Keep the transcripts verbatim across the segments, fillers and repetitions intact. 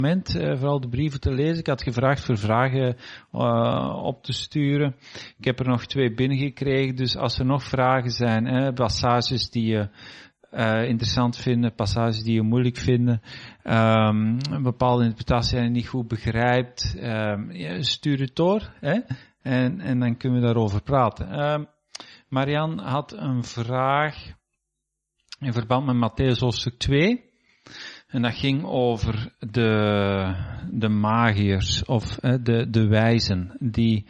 moment, uh, vooral de brieven te lezen. Ik had gevraagd voor vragen uh, op te sturen. Ik heb er nog twee binnengekregen, dus als er nog vragen zijn, hè, passages die je uh, interessant vinden, passages die je moeilijk vinden, um, een bepaalde interpretatie die je niet goed begrijpt, um, ja, stuur het door, hè, en, en dan kunnen we daarover praten. Um, Marian had een vraag in verband met Mattheüs hoofdstuk twee. En dat ging over de, de magiërs of de, de wijzen die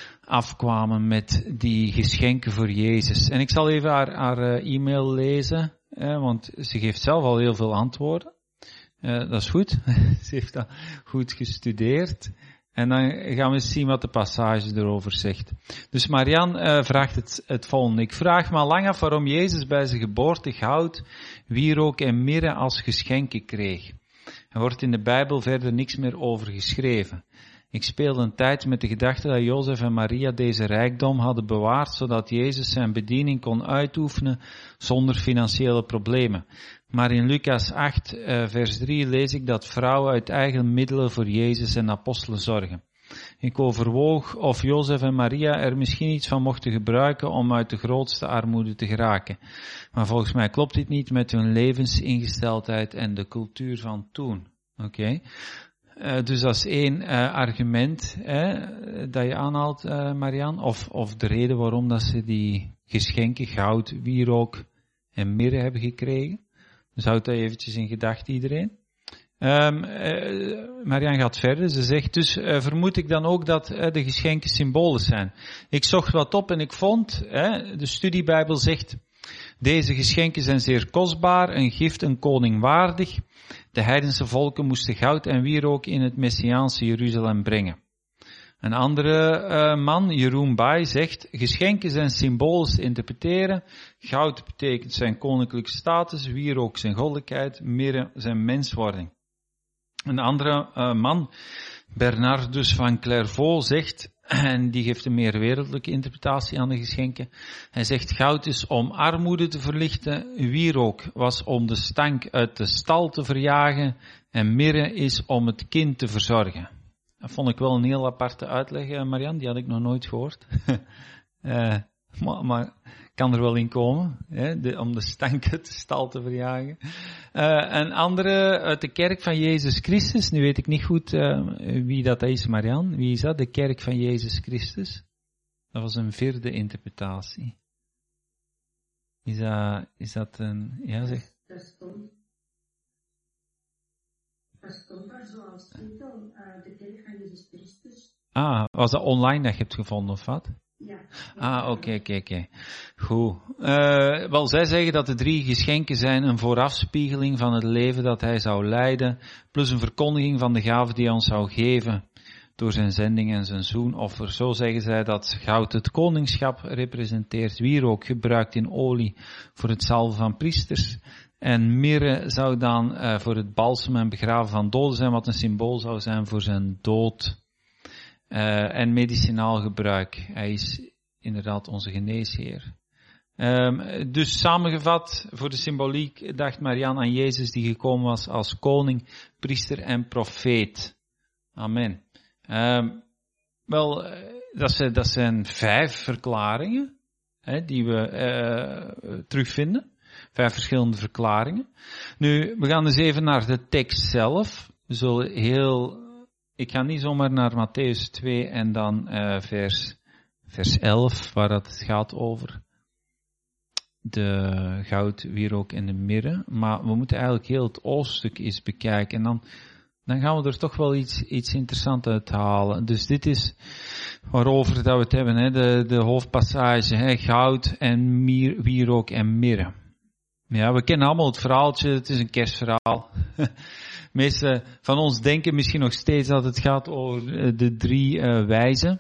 afkwamen met die geschenken voor Jezus. En ik zal even haar, haar e-mail lezen, want ze geeft zelf al heel veel antwoorden. Dat is goed, ze heeft dat goed gestudeerd. En dan gaan we eens zien wat de passage erover zegt. Dus Marian uh, vraagt het, het volgende. Ik vraag me al lang af waarom Jezus bij zijn geboorte goud, wierook en mirre als geschenken kreeg. Er wordt in de Bijbel verder niks meer over geschreven. Ik speelde een tijd met de gedachte dat Jozef en Maria deze rijkdom hadden bewaard, zodat Jezus zijn bediening kon uitoefenen zonder financiële problemen. Maar in Lucas acht, uh, vers drie lees ik dat vrouwen uit eigen middelen voor Jezus en apostelen zorgen. Ik overwoog of Jozef en Maria er misschien iets van mochten gebruiken om uit de grootste armoede te geraken. Maar volgens mij klopt dit niet met hun levensingesteldheid en de cultuur van toen. Oké. Okay. Uh, dus dat is één uh, argument hè, dat je aanhaalt, uh, Marian, of, of de reden waarom dat ze die geschenken, goud, wierook en mirre hebben gekregen. Dus houd dat eventjes in gedachten iedereen. Um, uh, Marian gaat verder, ze zegt, dus uh, vermoed ik dan ook dat uh, de geschenken symbolen zijn. Ik zocht wat op en ik vond, uh, de studiebijbel zegt, deze geschenken zijn zeer kostbaar, een gift een koning waardig. De heidense volken moesten goud en wierook in het Messiaanse Jeruzalem brengen. Een andere uh, man, Jeroen Baai, zegt, geschenken zijn symbolisch te interpreteren. Goud betekent zijn koninklijke status, wierook zijn goddelijkheid, mirre zijn menswording. Een andere uh, man, Bernardus van Clairvaux, zegt, en die geeft een meer wereldlijke interpretatie aan de geschenken. Hij zegt, goud is om armoede te verlichten, wierook was om de stank uit de stal te verjagen en mirre is om het kind te verzorgen. Dat vond ik wel een heel aparte uitleg, Marian, die had ik nog nooit gehoord. uh, maar, maar kan er wel in komen, hè, de, om de stank uit de stal te verjagen. Uh, een andere uit de kerk van Jezus Christus, nu weet ik niet goed uh, wie dat is, Marian. Wie is dat? De kerk van Jezus Christus? Dat was een vierde interpretatie. Is dat, is dat een, ja zeg. Dat stond, dat stond daar zoals titel, uh, de kerk van Jezus Christus. Ah, was dat online dat je hebt gevonden of wat? Ja. Ah, oké, okay, oké, okay, oké. Okay. Goed. Uh, wel, zij zeggen dat de drie geschenken zijn een voorafspiegeling van het leven dat hij zou leiden, plus een verkondiging van de gave die hij ons zou geven door zijn zending en zijn zoenoffer. Zo zeggen zij dat goud het koningschap representeert, wierook gebruikt in olie voor het salven van priesters, en mirre zou dan uh, voor het balsem en begraven van doden zijn, wat een symbool zou zijn voor zijn dood. Uh, en medicinaal gebruik. Hij is inderdaad onze geneesheer. Um, dus samengevat, voor de symboliek dacht Marian aan Jezus die gekomen was als koning, priester en profeet. Amen. Um, wel, dat zijn, dat zijn vijf verklaringen hè, die we uh, terugvinden. Vijf verschillende verklaringen. Nu, we gaan dus even naar de tekst zelf. We zullen heel... Ik ga niet zomaar naar Mattheüs twee en dan uh, vers, vers elf, waar het gaat over de goud, wierook en de mirre. Maar we moeten eigenlijk heel het hoofdstuk eens bekijken. En dan, dan gaan we er toch wel iets, iets interessants uit halen. Dus dit is waarover dat we het hebben, hè, de, de hoofdpassage, hè, goud en mier, wierook en mirre. Ja, we kennen allemaal het verhaaltje, het is een kerstverhaal. De meesten van ons denken misschien nog steeds dat het gaat over de drie uh, wijzen.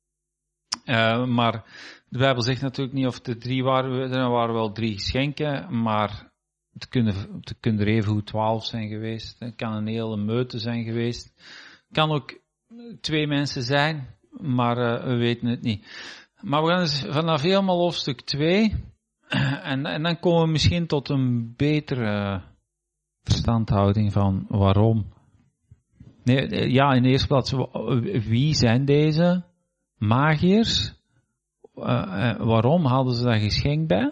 Uh, maar de Bijbel zegt natuurlijk niet of het er drie waren. Er waren wel drie geschenken, maar het kunnen, het kunnen er even goed twaalf zijn geweest. Het kan een hele meute zijn geweest. Het kan ook twee mensen zijn, maar uh, we weten het niet. Maar we gaan dus vanaf helemaal hoofdstuk twee. En, en dan komen we misschien tot een betere verstandhouding van waarom Nee, ja, in de eerste plaats, wie zijn deze magiërs? Uh, uh, waarom hadden ze daar geschenk bij?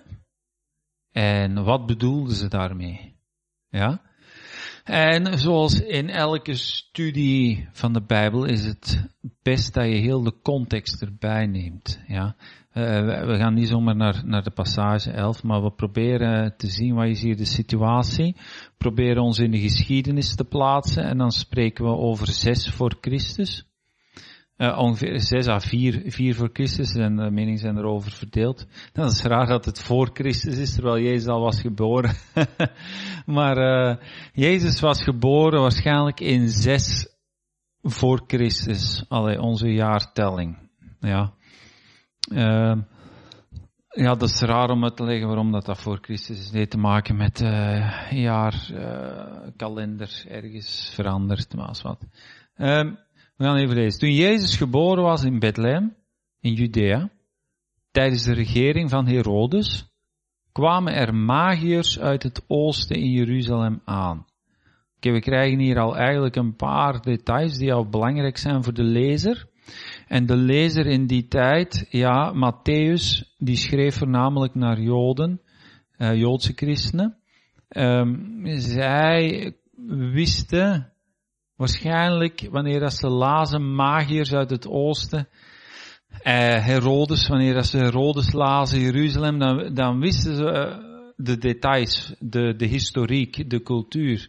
En wat bedoelden ze daarmee? Ja? En zoals in elke studie van de Bijbel is het best dat je heel de context erbij neemt. Ja? Uh, we gaan niet zomaar naar, naar de passage elf, maar we proberen te zien wat is hier de situatie. We proberen ons in de geschiedenis te plaatsen en dan spreken we over zes voor Christus. Uh, ongeveer zes à vier, vier voor Christus en de meningen zijn erover verdeeld. Dat is raar dat het voor Christus is, terwijl Jezus al was geboren. maar uh, Jezus was geboren waarschijnlijk in zes voor Christus. Allee, onze jaartelling. Ja. Uh, ja, dat is raar om uit te leggen waarom dat, dat voor Christus is. Het heeft te maken met uh, jaarkalender uh, ergens veranderd, maar als wat. Uh, We gaan even lezen. Toen Jezus geboren was in Bethlehem, in Judea, tijdens de regering van Herodes, kwamen er magiërs uit het oosten in Jeruzalem aan. Oké, okay, we krijgen hier al eigenlijk een paar details die al belangrijk zijn voor de lezer. En de lezer in die tijd, ja, Matthäus, die schreef voornamelijk naar Joden, uh, Joodse christenen. Um, zij wisten waarschijnlijk, wanneer dat ze lazen, magiërs uit het oosten, eh, Herodes, wanneer dat ze Herodes lazen, Jeruzalem, dan, dan wisten ze uh, de details, de, de historiek, de cultuur,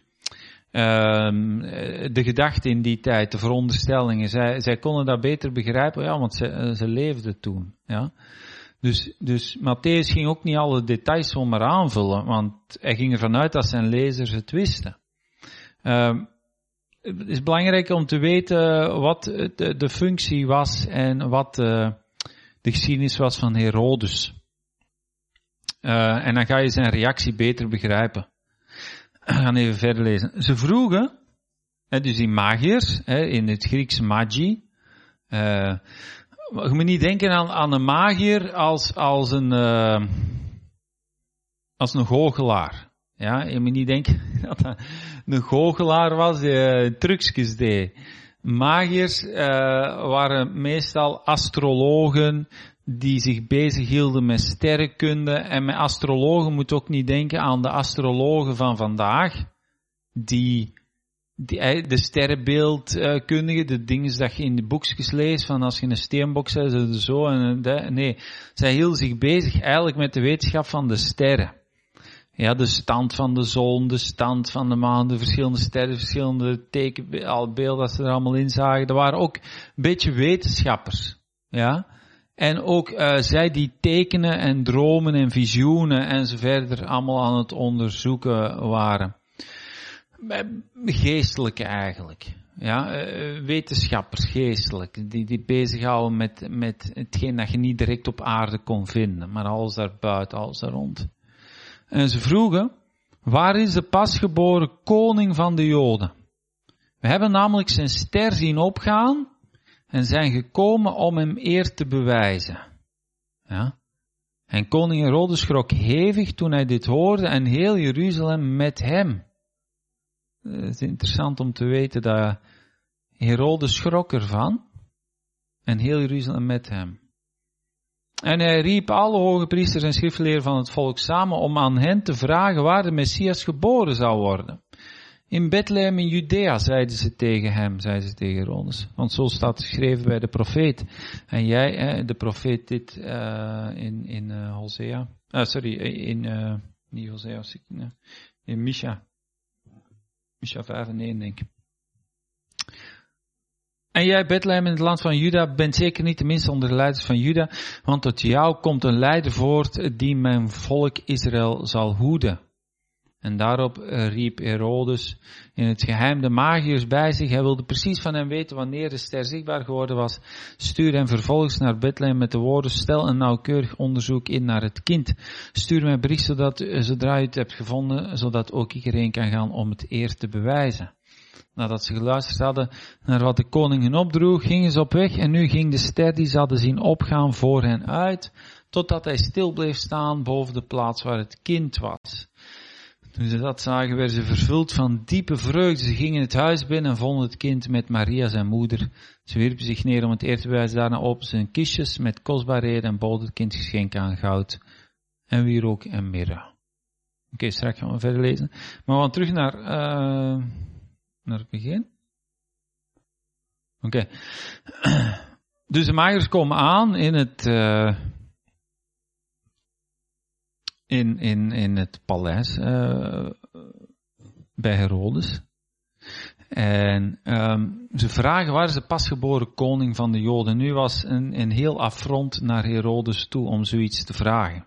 um, de gedachten in die tijd, de veronderstellingen. Zij, zij konden dat beter begrijpen, ja, want ze, ze leefden toen, ja. Dus, dus Matthäus ging ook niet alle details zomaar aanvullen, want hij ging ervan uit dat zijn lezers het wisten. Um, Het is belangrijk om te weten wat de, de functie was en wat de, de geschiedenis was van Herodes. Uh, en dan ga je zijn reactie beter begrijpen. We gaan even verder lezen. Ze vroegen, hè, dus die magiërs, hè, in het Grieks magi. Uh, je moet niet denken aan, aan een magier als, als een, uh, als een goochelaar. Ja, je moet niet denken dat dat een goochelaar was die uh, trucjes deed. Magiërs uh, waren meestal astrologen die zich bezighielden met sterrenkunde. En met astrologen moet ook niet denken aan de astrologen van vandaag, die, die de sterrenbeeldkundigen, de dingen dat je in de boekjes leest, van als je een steenbok zet, zo en dat. Nee, zij hielden zich bezig eigenlijk met de wetenschap van de sterren. Ja, de stand van de zon, de stand van de maan, de verschillende sterren, verschillende tekenbeelden dat ze er allemaal in zagen. Er waren ook een beetje wetenschappers. Ja. En ook uh, zij die tekenen en dromen en visioenen en zo verder allemaal aan het onderzoeken waren. Geestelijk eigenlijk. Ja, uh, wetenschappers, geestelijk. Die, die bezighouden met, met hetgeen dat je niet direct op aarde kon vinden. Maar alles daarbuiten, alles daar rond. En ze vroegen, waar is de pasgeboren koning van de Joden? We hebben namelijk zijn ster zien opgaan en zijn gekomen om hem eer te bewijzen. Ja? En koning Herodes schrok hevig toen hij dit hoorde en heel Jeruzalem met hem. Het is interessant om te weten dat Herodes schrok ervan en heel Jeruzalem met hem. En hij riep alle hoge priesters en schriftgeleerden van het volk samen om aan hen te vragen waar de Messias geboren zou worden. In Bethlehem in Judea, zeiden ze tegen hem, zeiden ze tegen Herodes. Want zo staat geschreven bij de profeet. En jij, de profeet dit uh, in, in uh, Hosea, uh, sorry, in, uh, niet Hosea, in Micha. Micha vijf en één, denk ik. En jij, Bethlehem in het land van Juda, bent zeker niet de minste onder de leiders van Juda, want tot jou komt een leider voort die mijn volk Israël zal hoeden. En daarop riep Herodes in het geheim de magiërs bij zich. Hij wilde precies van hem weten wanneer de ster zichtbaar geworden was. Stuur hem vervolgens naar Bethlehem met de woorden, stel een nauwkeurig onderzoek in naar het kind. Stuur mij bericht zodat, zodra je het hebt gevonden, zodat ook iedereen kan gaan om het eer te bewijzen. Nadat ze geluisterd hadden naar wat de koning hen opdroeg, gingen ze op weg en nu ging de ster die ze hadden zien opgaan voor hen uit, totdat hij stil bleef staan boven de plaats waar het kind was. Toen ze dat zagen, werden ze vervuld van diepe vreugde. Ze gingen het huis binnen en vonden het kind met Maria, zijn moeder. Ze wierpen zich neer om het eer te bewijzen. Daarna openden ze hun kistjes met kostbaarheden en boden het kind geschenk aan goud en wierook en mirre. Oké, okay, straks gaan we verder lezen. Maar we gaan terug naar, uh, naar het begin. Oké. Okay. Dus de magers komen aan in het, uh, in, in, in het paleis uh, bij Herodes. En um, ze vragen waar is de pasgeboren koning van de Joden. Nu was een, een heel affront naar Herodes toe om zoiets te vragen.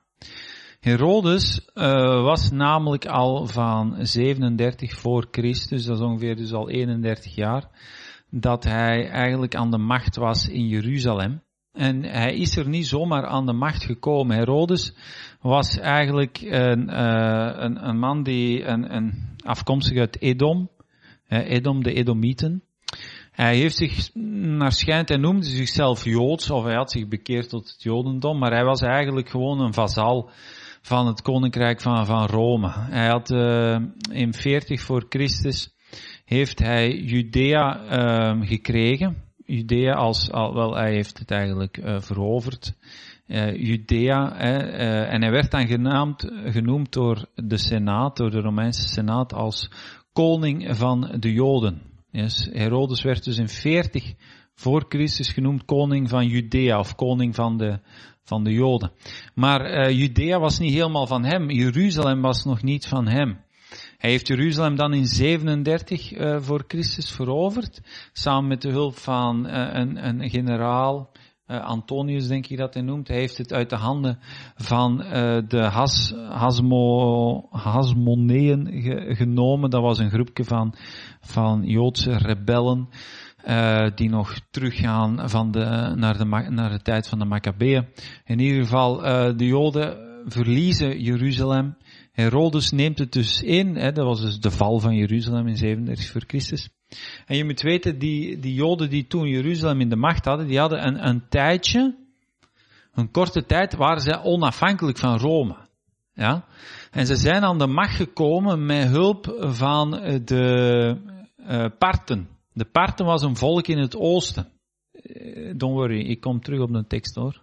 Herodes uh, was namelijk al van zevenendertig voor Christus, dat is ongeveer dus al eenendertig jaar, dat hij eigenlijk aan de macht was in Jeruzalem. En hij is er niet zomaar aan de macht gekomen. Herodes was eigenlijk een, uh, een, een man die een, een afkomstig uit Edom, uh, Edom, de Edomieten. Hij heeft zich, naar schijnt, hij noemde zichzelf Joods, of hij had zich bekeerd tot het Jodendom, maar hij was eigenlijk gewoon een vazal van het koninkrijk van, van Rome. Hij had uh, in veertig voor Christus heeft hij Judea uh, gekregen. Judea als, al, wel, hij heeft het eigenlijk uh, veroverd. Uh, Judea, eh, uh, en hij werd dan genaamd, genoemd door de Senaat, door de Romeinse Senaat, als koning van de Joden. Yes. Herodes werd dus in veertig voor Christus genoemd koning van Judea, of koning van de, van de Joden. Maar uh, Judea was niet helemaal van hem, Jeruzalem was nog niet van hem. Hij heeft Jeruzalem dan in zevenendertig uh, voor Christus veroverd, samen met de hulp van uh, een, een generaal, uh, Antonius denk ik dat hij noemt. Hij heeft het uit de handen van uh, de Has, Hasmo, Hasmoneeën ge, genomen. Dat was een groepje van, van Joodse rebellen, uh, die nog teruggaan van de, naar, de, naar de tijd van de Maccabeeën. In ieder geval, uh, de Joden verliezen Jeruzalem. Herodes neemt het dus in, hè, dat was dus de val van Jeruzalem in zevenendertig voor Christus. En je moet weten, die, die Joden die toen Jeruzalem in de macht hadden, die hadden een, een tijdje, een korte tijd, waren zij onafhankelijk van Rome. Ja? En ze zijn aan de macht gekomen met hulp van de uh, Parten. De Parten was een volk in het oosten. Don't worry, ik kom terug op de tekst hoor.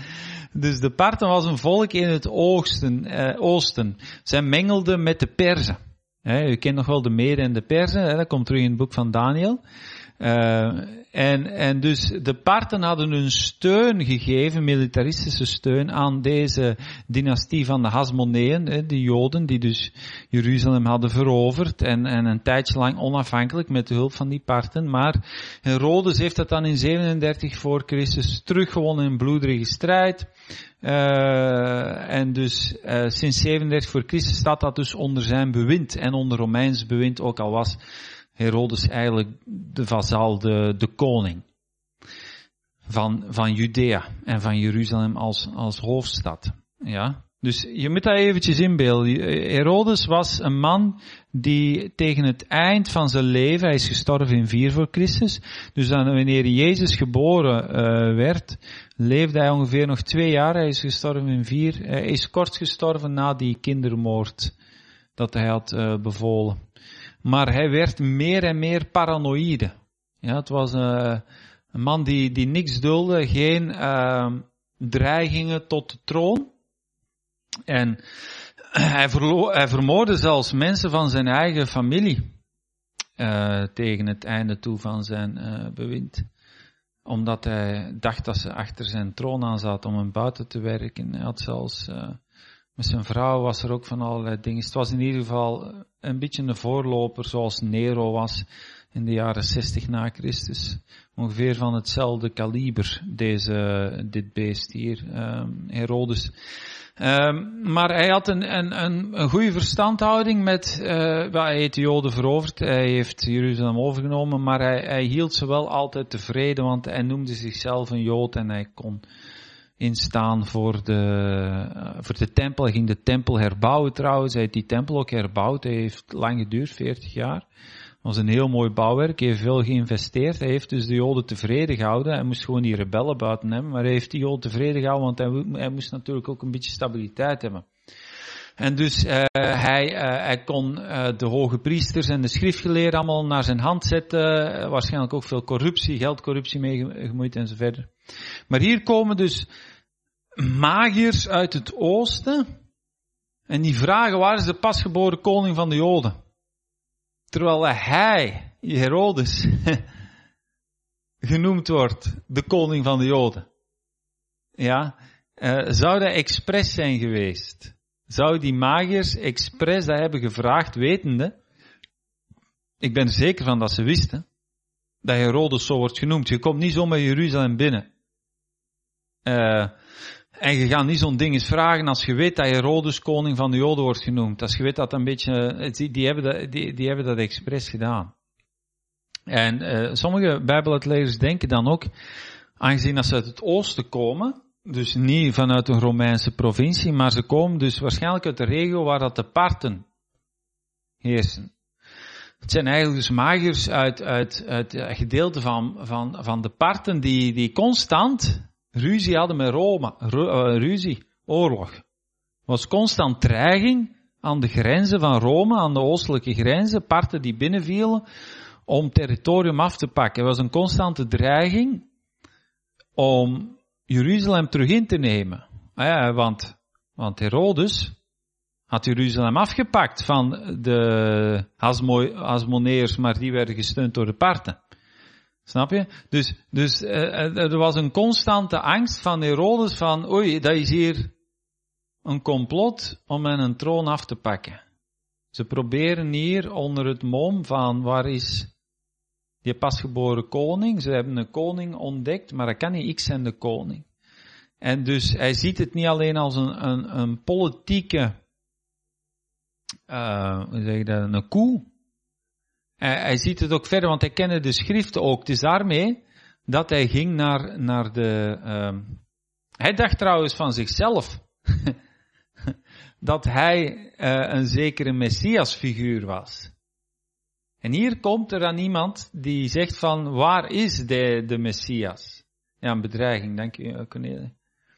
Dus de Parten was een volk in het oosten. Eh, oosten. Zij mengelden met de Perzen. He, u kent nog wel de Meden en de Perzen, he, dat komt terug in het boek van Daniel. Uh, en, en dus de Parten hadden hun steun gegeven, militaristische steun, aan deze dynastie van de Hasmoneeën, de Joden, die dus Jeruzalem hadden veroverd en, en een tijdje lang onafhankelijk met de hulp van die Parten. Maar Herodes heeft dat dan in zevenendertig voor Christus teruggewonnen in een bloederige strijd. Uh, en dus uh, sinds zevenendertig voor Christus staat dat dus onder zijn bewind en onder Romeins bewind, ook al was Herodes eigenlijk de vazal, de, de koning van, van Judea en van Jeruzalem als, als hoofdstad. Ja? Dus je moet dat eventjes inbeelden. Herodes was een man die tegen het eind van zijn leven, hij is gestorven in vier voor Christus, dus dan wanneer Jezus geboren uh, werd, leefde hij ongeveer nog twee jaar, hij is gestorven in vier, hij is kort gestorven na die kindermoord dat hij had uh, bevolen. Maar hij werd meer en meer paranoïde. Ja, het was uh, een man die, die niks dulde, geen uh, dreigingen tot de troon. En hij, verlo- hij vermoordde zelfs mensen van zijn eigen familie uh, tegen het einde toe van zijn uh, bewind. Omdat hij dacht dat ze achter zijn troon aan zaten om hem buiten te werken. Hij had zelfs... Uh, Met zijn vrouw was er ook van allerlei dingen. Het was in ieder geval een beetje een voorloper zoals Nero was in de jaren zestig na Christus. Ongeveer van hetzelfde kaliber, deze, dit beest hier, um, Herodes. Um, maar hij had een, een, een, een goede verstandhouding met, uh, hij heeft de Joden veroverd, hij heeft Jeruzalem overgenomen, maar hij, hij hield ze wel altijd tevreden, want hij noemde zichzelf een Jood en hij kon instaan voor de, uh, voor de tempel. Hij ging de tempel herbouwen trouwens. Hij heeft die tempel ook herbouwd. Hij heeft lang geduurd, veertig jaar. Dat was een heel mooi bouwwerk. Hij heeft veel geïnvesteerd. Hij heeft dus de Joden tevreden gehouden. Hij moest gewoon die rebellen buiten hebben. Maar hij heeft die Joden tevreden gehouden, want hij, hij moest natuurlijk ook een beetje stabiliteit hebben. En dus uh, hij, uh, hij kon uh, de hoge priesters en de schriftgeleerden allemaal naar zijn hand zetten. Uh, waarschijnlijk ook veel corruptie, geldcorruptie mee gemoeid en zo verder. Maar hier komen dus magiërs uit het oosten. En die vragen, waar is de pasgeboren koning van de Joden? Terwijl hij, Herodes, genoemd wordt de koning van de Joden. Ja, uh, zou dat expres zijn geweest? Zou die magiërs expres dat hebben gevraagd, wetende? Ik ben er zeker van dat ze wisten dat Herodes zo wordt genoemd. Je komt niet zomaar Jeruzalem binnen. Uh, en je gaat niet zo'n ding eens vragen als je weet dat Herodes koning van de Joden wordt genoemd. Als je weet dat een beetje, die, die, hebben, dat, die, die hebben dat expres gedaan. En uh, sommige bijbeluitleggers denken dan ook, aangezien dat ze uit het oosten komen, dus niet vanuit een Romeinse provincie, maar ze komen dus waarschijnlijk uit de regio waar dat de Parten heersen. Het zijn eigenlijk dus magiërs uit, uit, uit het gedeelte van, van, van de Parten die, die constant ruzie hadden met Rome. Ru, uh, ruzie, oorlog. Het was constant dreiging aan de grenzen van Rome, aan de oostelijke grenzen, Parten die binnenvielen om territorium af te pakken. Het was een constante dreiging om Jeruzalem terug in te nemen. Ja, want, want Herodes had Jeruzalem afgepakt van de Hasmoneërs, maar die werden gesteund door de Parten. Snap je? Dus, dus uh, er was een constante angst van Herodes van, oei, dat is hier een complot om hen een troon af te pakken. Ze proberen hier onder het mom van, waar is die pasgeboren koning? Ze hebben een koning ontdekt, maar dat kan niet, ik zijn de koning. En dus hij ziet het niet alleen als een, een, een politieke, uh, hoe zeg je dat, een coup. Hij, hij ziet het ook verder, want hij kende de schriften ook. Het is daarmee dat hij ging naar, naar de, uh, hij dacht trouwens van zichzelf, dat hij uh, een zekere Messiasfiguur was. En hier komt er dan iemand die zegt van, waar is de, de Messias? Ja, een bedreiging, dank u, Cornelie.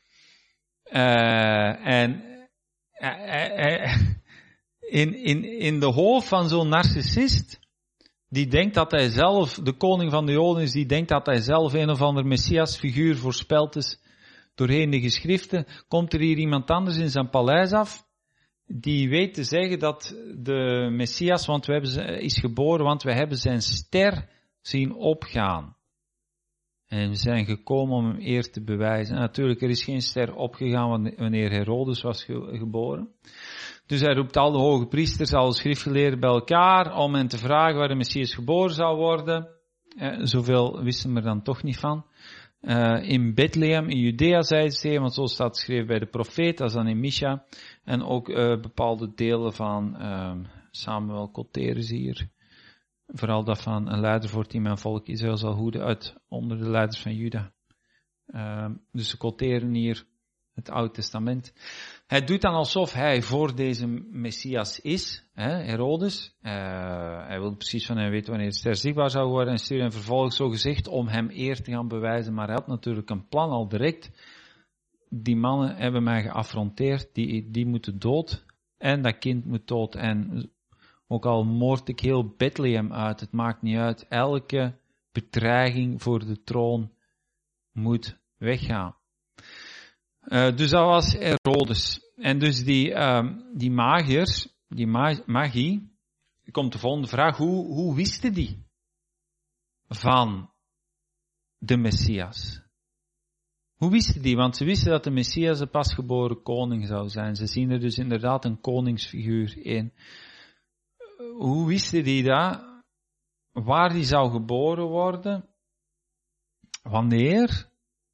Uh, en uh, uh, in, in, in de hoofd van zo'n narcissist, die denkt dat hij zelf de koning van de Joden is, die denkt dat hij zelf een of ander Messiasfiguur voorspeld is doorheen de geschriften, komt er hier iemand anders in zijn paleis af, die weet te zeggen dat de Messias, want we hebben, is geboren, want we hebben zijn ster zien opgaan. En we zijn gekomen om hem eer te bewijzen. En natuurlijk, er is geen ster opgegaan wanneer Herodes was ge- geboren. Dus hij roept al de hoge priesters, alle schriftgeleerden bij elkaar, om hen te vragen waar de Messias geboren zou worden. Eh, zoveel wisten we er dan toch niet van. Uh, in Bethlehem, in Judea, zei ze, want zo staat geschreven bij de profeet, dat is dan in Micha. En ook uh, bepaalde delen van uh, Samuel Coterus hier. Vooral dat van een leider voor die mijn volk Israël zal hoeden uit onder de leiders van Juda. Uh, dus ze quoteren hier het Oude Testament. Hij doet dan alsof hij voor deze Messias is, hè, Herodes. Uh, hij wil precies van hem weten wanneer het ster zichtbaar zou worden en stuurt hem vervolgens zo gezegd om hem eer te gaan bewijzen. Maar hij had natuurlijk een plan al direct. Die mannen hebben mij geaffronteerd, die, die moeten dood en dat kind moet dood. En ook al moord ik heel Bethlehem uit, het maakt niet uit. Elke bedreiging voor de troon moet weggaan. Uh, dus dat was Herodes. En dus die, uh, die magiërs, die ma- magie, komt de volgende vraag, hoe, hoe wisten die van de Messias? Hoe wisten die? Want ze wisten dat de Messias de pasgeboren koning zou zijn. Ze zien er dus inderdaad een koningsfiguur in. Hoe wisten die dat? Waar die zou geboren worden? Wanneer?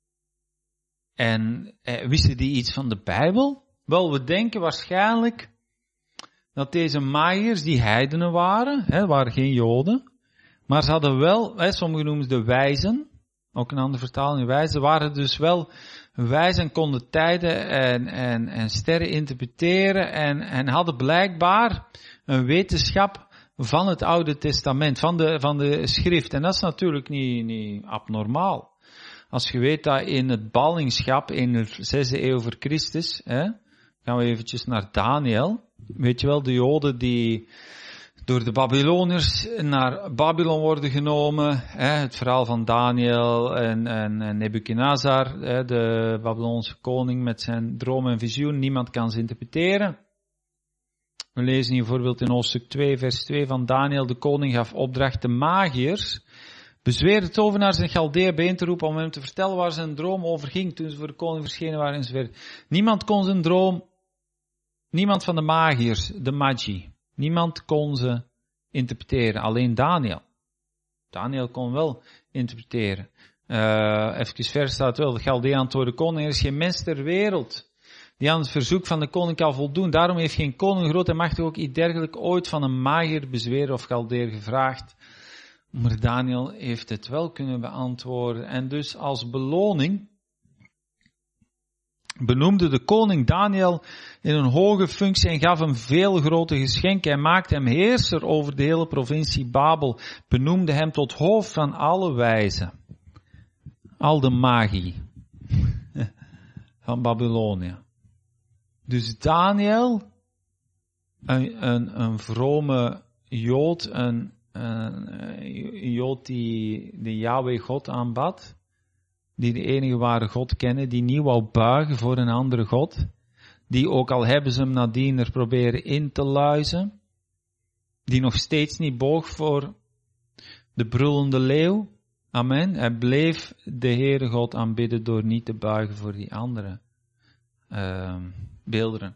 En eh, wisten die iets van de Bijbel? Wel, we denken waarschijnlijk dat deze magiërs die heidenen waren, hè, waren geen Joden, maar ze hadden wel, hè, sommigen noemen ze de wijzen, ook een andere vertaling, wijzen, waren dus wel wijs en konden tijden en, en, en sterren interpreteren en, en hadden blijkbaar een wetenschap van het Oude Testament, van de, van de schrift. En dat is natuurlijk niet, niet abnormaal. Als je weet dat in het ballingschap in de zesde eeuw voor Christus, hè, gaan we eventjes naar Daniel. Weet je wel, de Joden die door de Babyloniërs naar Babylon worden genomen. Hè, het verhaal van Daniel en, en, en Nebukadnezar, hè, de Babylonse koning met zijn droom en visioen. Niemand kan ze interpreteren. We lezen hier bijvoorbeeld in hoofdstuk twee, vers twee van Daniel. De koning gaf opdracht de magiërs bezweer de tovenaar zijn Galdeer bijeen te roepen om hem te vertellen waar zijn droom over ging toen ze voor de koning verschenen waren enzovoort. Niemand kon zijn droom, niemand van de magiërs, de magi, niemand kon ze interpreteren, alleen Daniel. Daniel kon wel interpreteren. Uh, even verder staat wel, de Galdeer antwoordde de koning, er is geen mens ter wereld die aan het verzoek van de koning kan voldoen. Daarom heeft geen koning, groot en machtig, ook iets dergelijks ooit van een magier, bezweer of Galdeer gevraagd. Maar Daniel heeft het wel kunnen beantwoorden. En dus als beloning benoemde de koning Daniel in een hoge functie en gaf hem veel grote geschenken. Hij maakte hem heerser over de hele provincie Babel. Benoemde hem tot hoofd van alle wijzen. Al de magie van Babylonië. Dus Daniel, een, een, een vrome Jood, een een Jood die de Yahweh God aanbad, die de enige ware God kennen, die niet wou buigen voor een andere God, die ook al hebben ze hem nadien er proberen in te luizen, die nog steeds niet boog voor de brullende leeuw. Amen. Hij bleef de Heere God aanbidden door niet te buigen voor die andere uh, beelderen.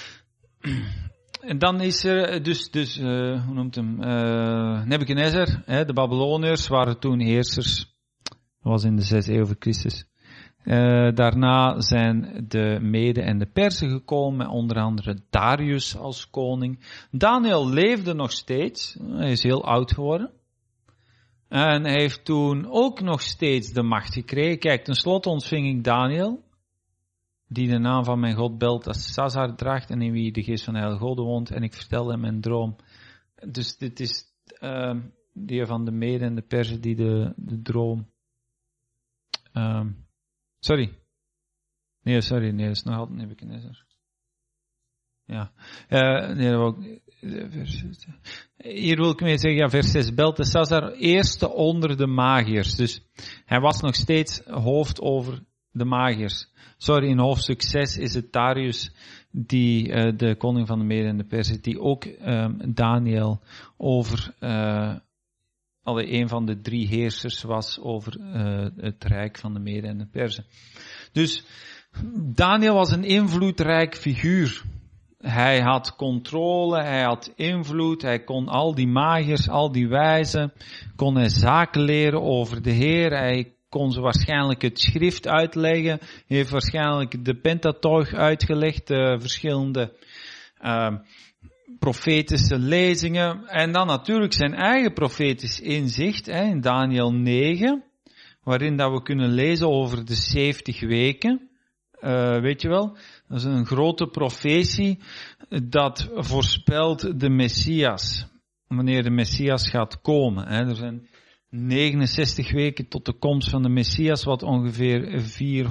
En dan is er dus, dus uh, hoe noemt hem, uh, Nebukadnezar, hè, de Babyloniërs waren toen heersers, dat was in de zesde eeuw voor Christus. Uh, daarna zijn de Meden en de Persen gekomen, met onder andere Darius als koning. Daniel leefde nog steeds, hij is heel oud geworden. En hij heeft toen ook nog steeds de macht gekregen. Kijk, tenslotte ontving ik Daniel, die de naam van mijn God Belteshazzar draagt en in wie de geest van de Heilige God woont, en ik vertelde hem mijn droom. Dus dit is uh, die van de Meden en de Persen die de, de droom... Uh, sorry. Nee, sorry, nee, dat is nog altijd Nebukadnezar. Ja. Uh, nee, dat ook... Vers, hier wil ik mee zeggen, ja, vers zes. Belteshazzar, eerste onder de magiërs. Dus hij was nog steeds hoofd over de magiërs. Sorry, in hoofdstuk zes is het Darius, die uh, de koning van de Meden en de Persen, die ook um, Daniel over, uh, allee, een van de drie heersers was over uh, het rijk van de Meden en de Persen. Dus Daniel was een invloedrijk figuur. Hij had controle, hij had invloed, hij kon al die magiërs, al die wijzen, kon hij zaken leren over de Heer, hij kon ze waarschijnlijk het schrift uitleggen, heeft waarschijnlijk de Pentateuch uitgelegd, de verschillende uh, profetische lezingen, en dan natuurlijk zijn eigen profetisch inzicht, hè, in Daniel negen, waarin dat we kunnen lezen over de zeventig weken. Uh, weet je wel, dat is een grote profetie dat voorspelt de Messias, wanneer de Messias gaat komen. Hè. Er zijn negenenzestig weken tot de komst van de Messias, wat ongeveer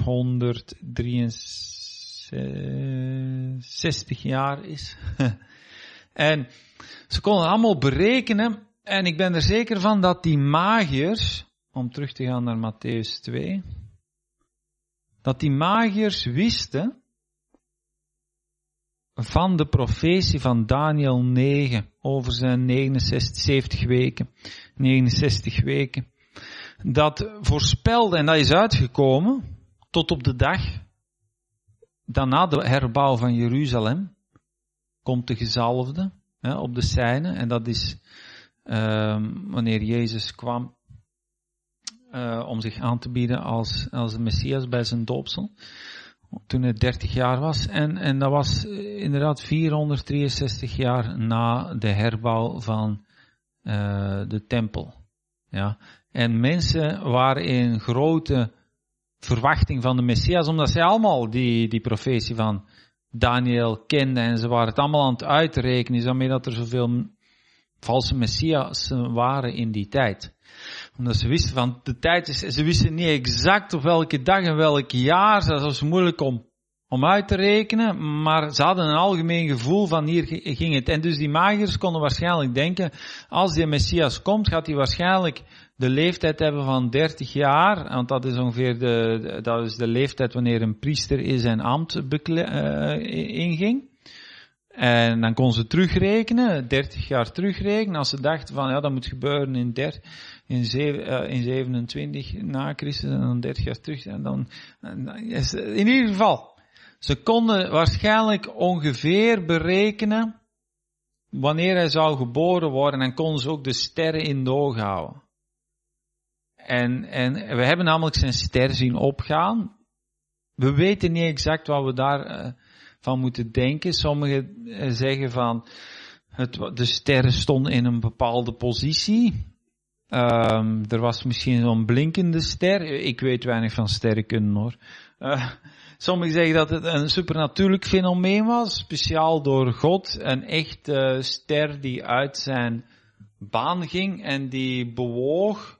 vierhonddrieënzestig jaar is. En ze konden allemaal berekenen, en ik ben er zeker van dat die magiërs, om terug te gaan naar Mattheüs twee, dat die magiërs wisten van de profetie van Daniel negen over zijn negenenzestig, zeventig weken, negenenzestig weken, dat voorspelde, en dat is uitgekomen tot op de dag dan na de herbouw van Jeruzalem komt de gezalfde hè, op de scène, en dat is uh, wanneer Jezus kwam Uh, om zich aan te bieden als, als de Messias bij zijn doopsel, toen hij dertig jaar was. En, en dat was inderdaad vierhonddrieënzestig jaar na de herbouw van uh, de tempel. Ja. En mensen waren in grote verwachting van de Messias, omdat zij allemaal die, die profetie van Daniel kenden, en ze waren het allemaal aan het uitrekenen, daarmee dat er zoveel valse Messias waren in die tijd. Omdat ze wisten van de tijd is, ze wisten niet exact op welke dag en welk jaar, dat was moeilijk om om uit te rekenen, maar ze hadden een algemeen gevoel van hier ging het. En dus die magiërs konden waarschijnlijk denken, als die Messias komt, gaat hij waarschijnlijk de leeftijd hebben van dertig jaar, want dat is ongeveer de, dat is de leeftijd wanneer een priester in zijn ambt bekle, uh, inging. En dan kon ze terugrekenen, dertig jaar terugrekenen, als ze dachten van, ja, dat moet gebeuren in, der, in, zeven, uh, in zevenentwintig na Christus en dan dertig jaar terug. En dan, in ieder geval, ze konden waarschijnlijk ongeveer berekenen wanneer hij zou geboren worden en konden ze ook de sterren in de oog houden. En, en we hebben namelijk zijn ster zien opgaan. We weten niet exact wat we daar uh, van moeten denken. Sommigen uh, zeggen van, het, de sterren stonden in een bepaalde positie. Um, er was misschien zo'n blinkende ster. Ik weet weinig van sterrenkunde hoor. Uh, sommigen zeggen dat het een supernatuurlijk fenomeen was, speciaal door God. Een echte uh, ster die uit zijn baan ging en die bewoog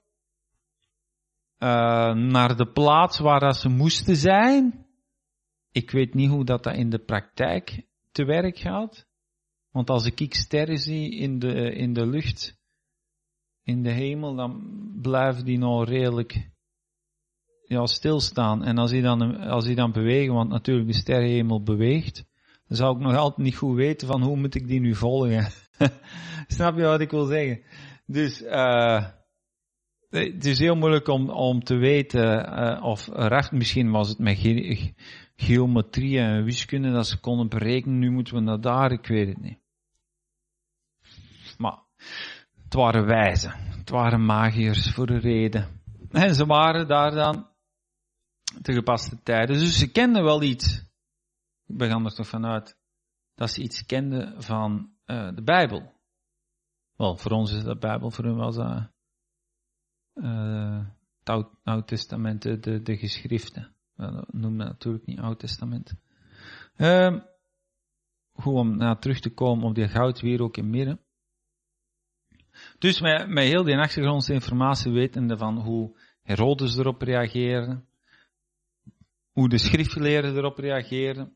Uh, naar de plaats waar dat ze moesten zijn. Ik weet niet hoe dat, dat in de praktijk te werk gaat. Want als ik sterren zie in de, in de lucht, in de hemel, dan blijven die nou redelijk ja, stilstaan. En als die dan, als die dan bewegen, want natuurlijk de sterrenhemel beweegt, dan zou ik nog altijd niet goed weten van hoe moet ik die nu volgen. Snap je wat ik wil zeggen? Dus, uh, het is heel moeilijk om, om te weten, uh, of recht, misschien was het met ge- geometrie en wiskunde dat ze konden berekenen, nu moeten we naar daar, ik weet het niet. Maar, het waren wijzen, het waren magiërs voor een reden. En ze waren daar dan te gepaste tijden, dus ze kenden wel iets. Ik ben er toch vanuit dat ze iets kenden van uh, de Bijbel. Wel, voor ons is dat Bijbel, voor hun was dat Uh, het Oud, Oud Testament, de, de, de geschriften. We noemen dat natuurlijk niet Oud Testament. Uh, goed om naar terug te komen op die goudwierook in midden. Dus met, met heel die achtergrondsinformatie wetende van hoe Herodes erop reageerde, hoe de schriftgeleerden erop reageerden,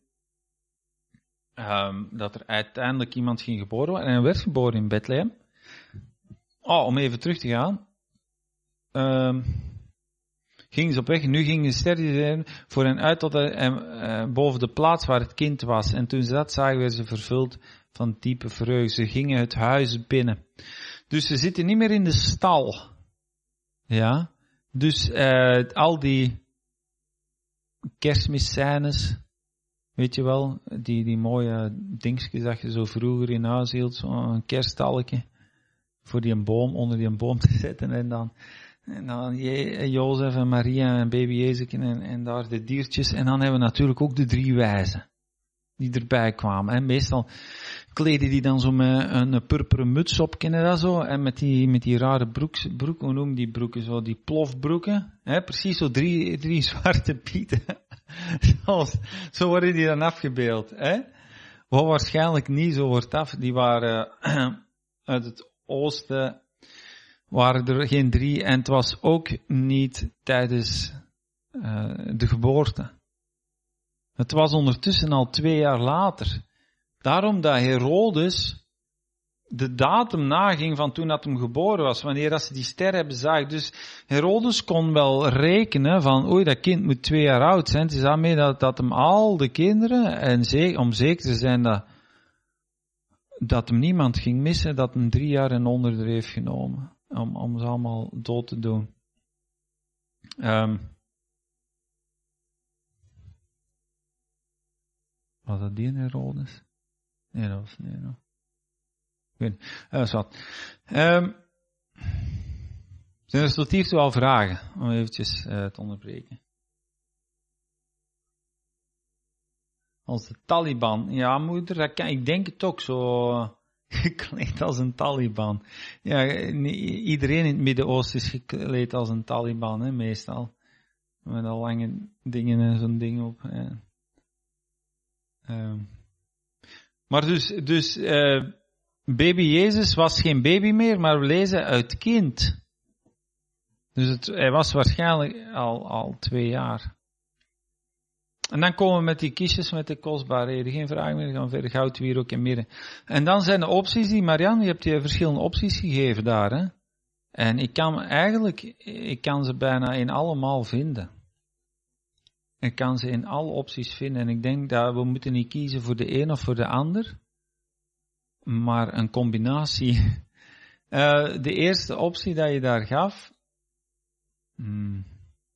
um, dat er uiteindelijk iemand ging geboren worden, en hij werd geboren in Bethlehem. Oh, om even terug te gaan. Um, gingen ze op weg. Nu gingen de sterren voor hen uit tot hij, uh, boven de plaats waar het kind was. En toen ze dat zagen, werden ze vervuld van diepe vreugde. Ze gingen het huis binnen. Dus ze zitten niet meer in de stal. Ja. Dus uh, al die kerstmisscènes, weet je wel, die, die mooie dingetjes dat je zo vroeger in huis hield, zo'n kerststalkje, voor die een boom, onder die een boom te zetten en dan En dan Je- Jozef en Maria en baby Jezus en, en daar de diertjes. En dan hebben we natuurlijk ook de drie wijzen die erbij kwamen. En meestal kleden die dan zo met een, een purperen muts op, kennen dat zo? En met die, met die rare broeks, broek, hoe noem die broeken zo? Die plofbroeken. Hè? Precies zo drie, drie zwarte pieten. zo, zo worden die dan afgebeeld. Hè? Wat waarschijnlijk niet zo wordt af. Die waren uit het oosten, waren er geen drie, en het was ook niet tijdens uh, de geboorte. Het was ondertussen al twee jaar later. Daarom dat Herodes de datum naging van toen dat hem geboren was, wanneer dat ze die ster hebben zagen. Dus Herodes kon wel rekenen van, oei, dat kind moet twee jaar oud zijn. Het is daarmee dat, dat hem al de kinderen, en ze, om zeker te zijn dat, dat hem niemand ging missen, dat hem drie jaar en onder er heeft genomen. Om, om ze allemaal dood te doen. Um, was dat die Herodes? Nee, dat was nee, no. Ik weet niet. Dat is wat. Um, zijn er tot hiertoe al vragen? Om eventjes uh, te onderbreken. Als de Taliban. Ja, moeder, dat kan, ik denk het ook zo. Gekleed als een Taliban. Ja, iedereen in het Midden-Oosten is gekleed als een Taliban, hè, meestal. Met al lange dingen en zo'n ding op. Ja. Um. Maar dus, dus uh, baby Jezus was geen baby meer, maar we lezen uit kind. Dus het, hij was waarschijnlijk al, al twee jaar. En dan komen we met die kistjes met de kostbaarheden. Geen vraag meer, gaan verder goud, wierook en mirre. En dan zijn de opties die, Marianne, je hebt je verschillende opties gegeven daar, hè. En ik kan eigenlijk, ik kan ze bijna in allemaal vinden. Ik kan ze in alle opties vinden. En ik denk dat we moeten niet kiezen voor de een of voor de ander. Maar een combinatie. Uh, de eerste optie dat je daar gaf. Hmm,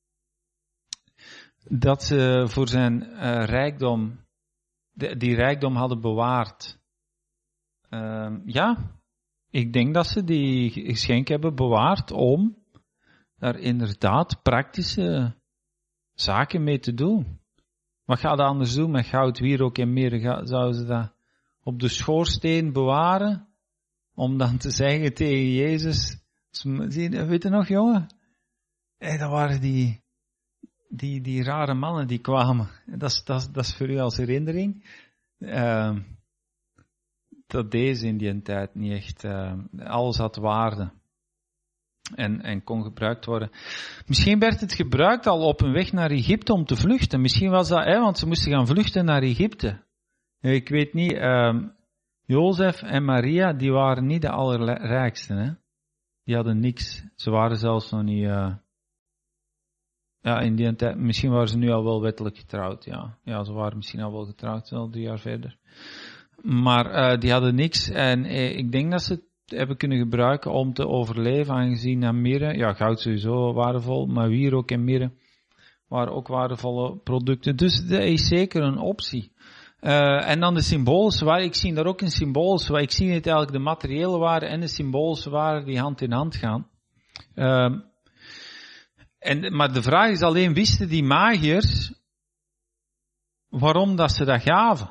dat ze voor zijn uh, rijkdom, de, die rijkdom hadden bewaard. Uh, ja, ik denk dat ze die geschenk hebben bewaard om daar inderdaad praktische zaken mee te doen. Wat gaat anders doen met goud, wierook en mirre? Zouden ze dat op de schoorsteen bewaren? Om dan te zeggen tegen Jezus, weet je nog, jongen? Hey, dat waren die, die, die rare mannen die kwamen. Dat is, dat is, dat is voor u als herinnering. Uh, dat deze in die tijd niet echt, uh, alles had waarde. En, en kon gebruikt worden. Misschien werd het gebruikt al op hun weg naar Egypte om te vluchten. Misschien was dat, hè, want ze moesten gaan vluchten naar Egypte. Ik weet niet, uh, Jozef en Maria, die waren niet de allerrijkste, hè. Die hadden niks. Ze waren zelfs nog niet, uh, ja, in die tijd, misschien waren ze nu al wel wettelijk getrouwd, ja. Ja, ze waren misschien al wel getrouwd, wel drie jaar verder. Maar uh, die hadden niks en uh, ik denk dat ze het hebben kunnen gebruiken om te overleven, aangezien naar mirre, ja, goud sowieso waardevol, maar wierook en mirre waren ook waardevolle producten. Dus dat is zeker een optie. Uh, en dan de symbolische waarde, ik zie daar ook een symbolische waarde, ik zie het eigenlijk de materiële waarde en de symbolische waarde die hand in hand gaan. Uh, en, maar de vraag is alleen, wisten die magiërs waarom dat ze dat gaven?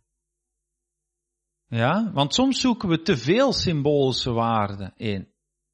Ja, want soms zoeken we te veel symbolische waarden in.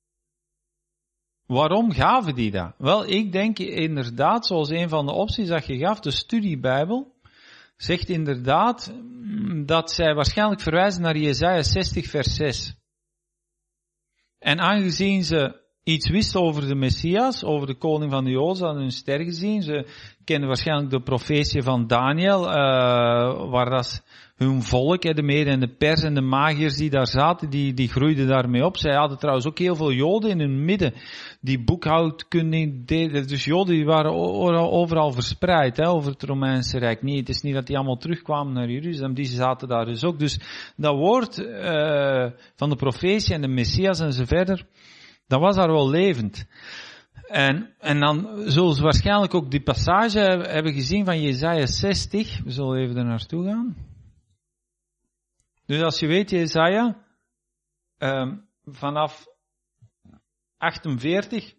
Waarom gaven die dat? Wel, ik denk inderdaad, zoals een van de opties dat je gaf, de studiebijbel, zegt inderdaad dat zij waarschijnlijk verwijzen naar Jesaja zestig vers zes. En aangezien ze iets wisten over de Messias, over de koning van de Joden, ze hadden hun ster gezien, ze kennen waarschijnlijk de profetie van Daniel, uh, waar dat hun volk, de Mede en de Pers en de magiërs die daar zaten, die, die groeiden daarmee op. Zij hadden trouwens ook heel veel Joden in hun midden, die boekhoudkunde deden. Dus Joden die waren overal verspreid, hè, over het Romeinse Rijk. Nee, het is niet dat die allemaal terugkwamen naar Jeruzalem, die zaten daar dus ook. Dus dat woord uh, van de profetie en de Messias en zo verder, dat was daar wel levend. En, en dan zullen ze waarschijnlijk ook die passage hebben gezien van Jesaja zestig. We zullen even er naartoe gaan. Dus als je weet, Jesaja, um, vanaf achtenveertig,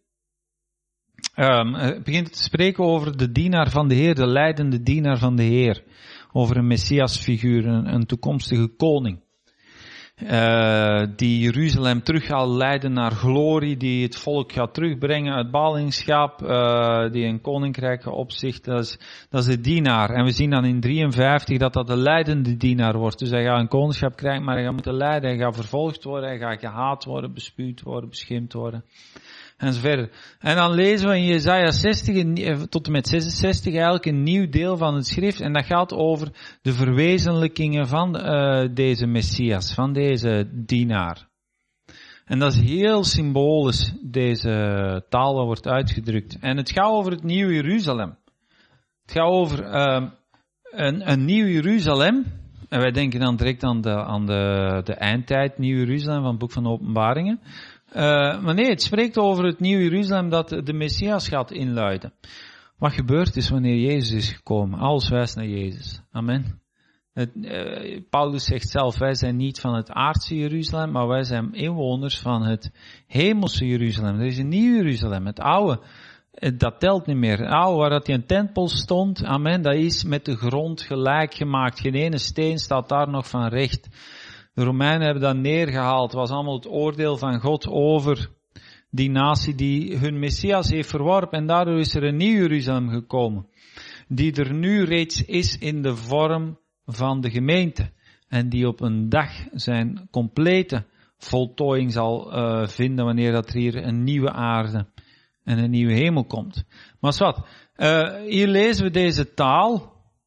um, begint het te spreken over de dienaar van de Heer, de leidende dienaar van de Heer. Over een Messiasfiguur, een, een toekomstige koning. Uh, die Jeruzalem terug gaat leiden naar glorie, die het volk gaat terugbrengen uit ballingschap, uh, die een koninkrijk gaat opzichten. Dat is, dat is de dienaar. En we zien dan in drieënvijftig dat dat de leidende dienaar wordt. Dus hij gaat een koningschap krijgen, maar hij gaat moeten leiden, hij gaat vervolgd worden, hij gaat gehaat worden, bespuwd worden, beschimpt worden. En zo verder. En dan lezen we in Jesaja zestig tot en met zesenzestig eigenlijk een nieuw deel van het schrift. En dat gaat over de verwezenlijkingen van uh, deze Messias, van deze dienaar. En dat is heel symbolisch, deze taal dat wordt uitgedrukt. En het gaat over het nieuwe Jeruzalem. Het gaat over uh, een, een nieuw Jeruzalem. En wij denken dan direct aan de, aan de, de eindtijd, nieuw Jeruzalem van het boek van de Openbaringen. Uh, maar nee, het spreekt over het nieuwe Jeruzalem dat de Messias gaat inluiden. Wat gebeurt is wanneer Jezus is gekomen. Alles wijst naar Jezus. Amen. Het, uh, Paulus zegt zelf, wij zijn niet van het aardse Jeruzalem, maar wij zijn inwoners van het hemelse Jeruzalem. Er is een nieuw Jeruzalem. Het oude, dat telt niet meer. Het oude waar dat die een tempel stond, amen, dat is met de grond gelijk gemaakt. Geen ene steen staat daar nog van recht. De Romeinen hebben dat neergehaald. Het was allemaal het oordeel van God over die natie die hun Messias heeft verworpen. En daardoor is er een nieuw Jeruzalem gekomen. Die er nu reeds is in de vorm van de gemeente. En die op een dag zijn complete voltooiing zal uh, vinden wanneer dat er hier een nieuwe aarde en een nieuwe hemel komt. Maar wat, uh, hier lezen we deze taal.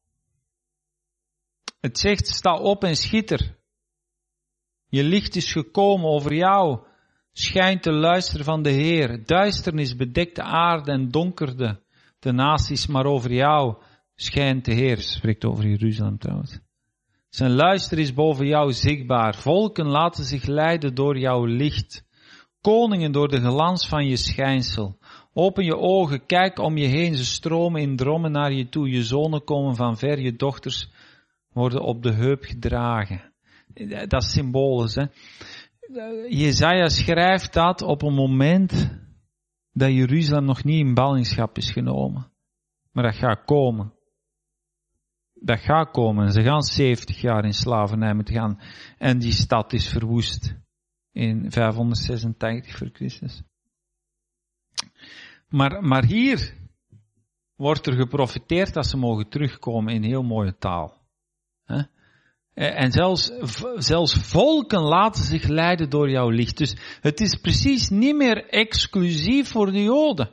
Het zegt, sta op en schitter. Je licht is gekomen over jou. Schijnt de luister van de Heer. Duisternis bedekt de aarde en donkerde de naties, maar over jou schijnt de Heer. Spreekt over Jeruzalem trouwens. Zijn luister is boven jou zichtbaar. Volken laten zich leiden door jouw licht. Koningen door de glans van je schijnsel. Open je ogen, kijk om je heen. Ze stromen in drommen naar je toe. Je zonen komen van ver, je dochters worden op de heup gedragen. Dat is symbolisch, hè. Jesaja schrijft dat op een moment dat Jeruzalem nog niet in ballingschap is genomen. Maar dat gaat komen. Dat gaat komen. Ze gaan zeventig jaar in slavernij moeten gaan. En die stad is verwoest in vijfhonderdzesentachtig voor Christus. Maar, maar hier wordt er geprofiteerd dat ze mogen terugkomen in heel mooie taal. He? En zelfs, zelfs volken laten zich leiden door jouw licht. Dus het is precies niet meer exclusief voor de Joden.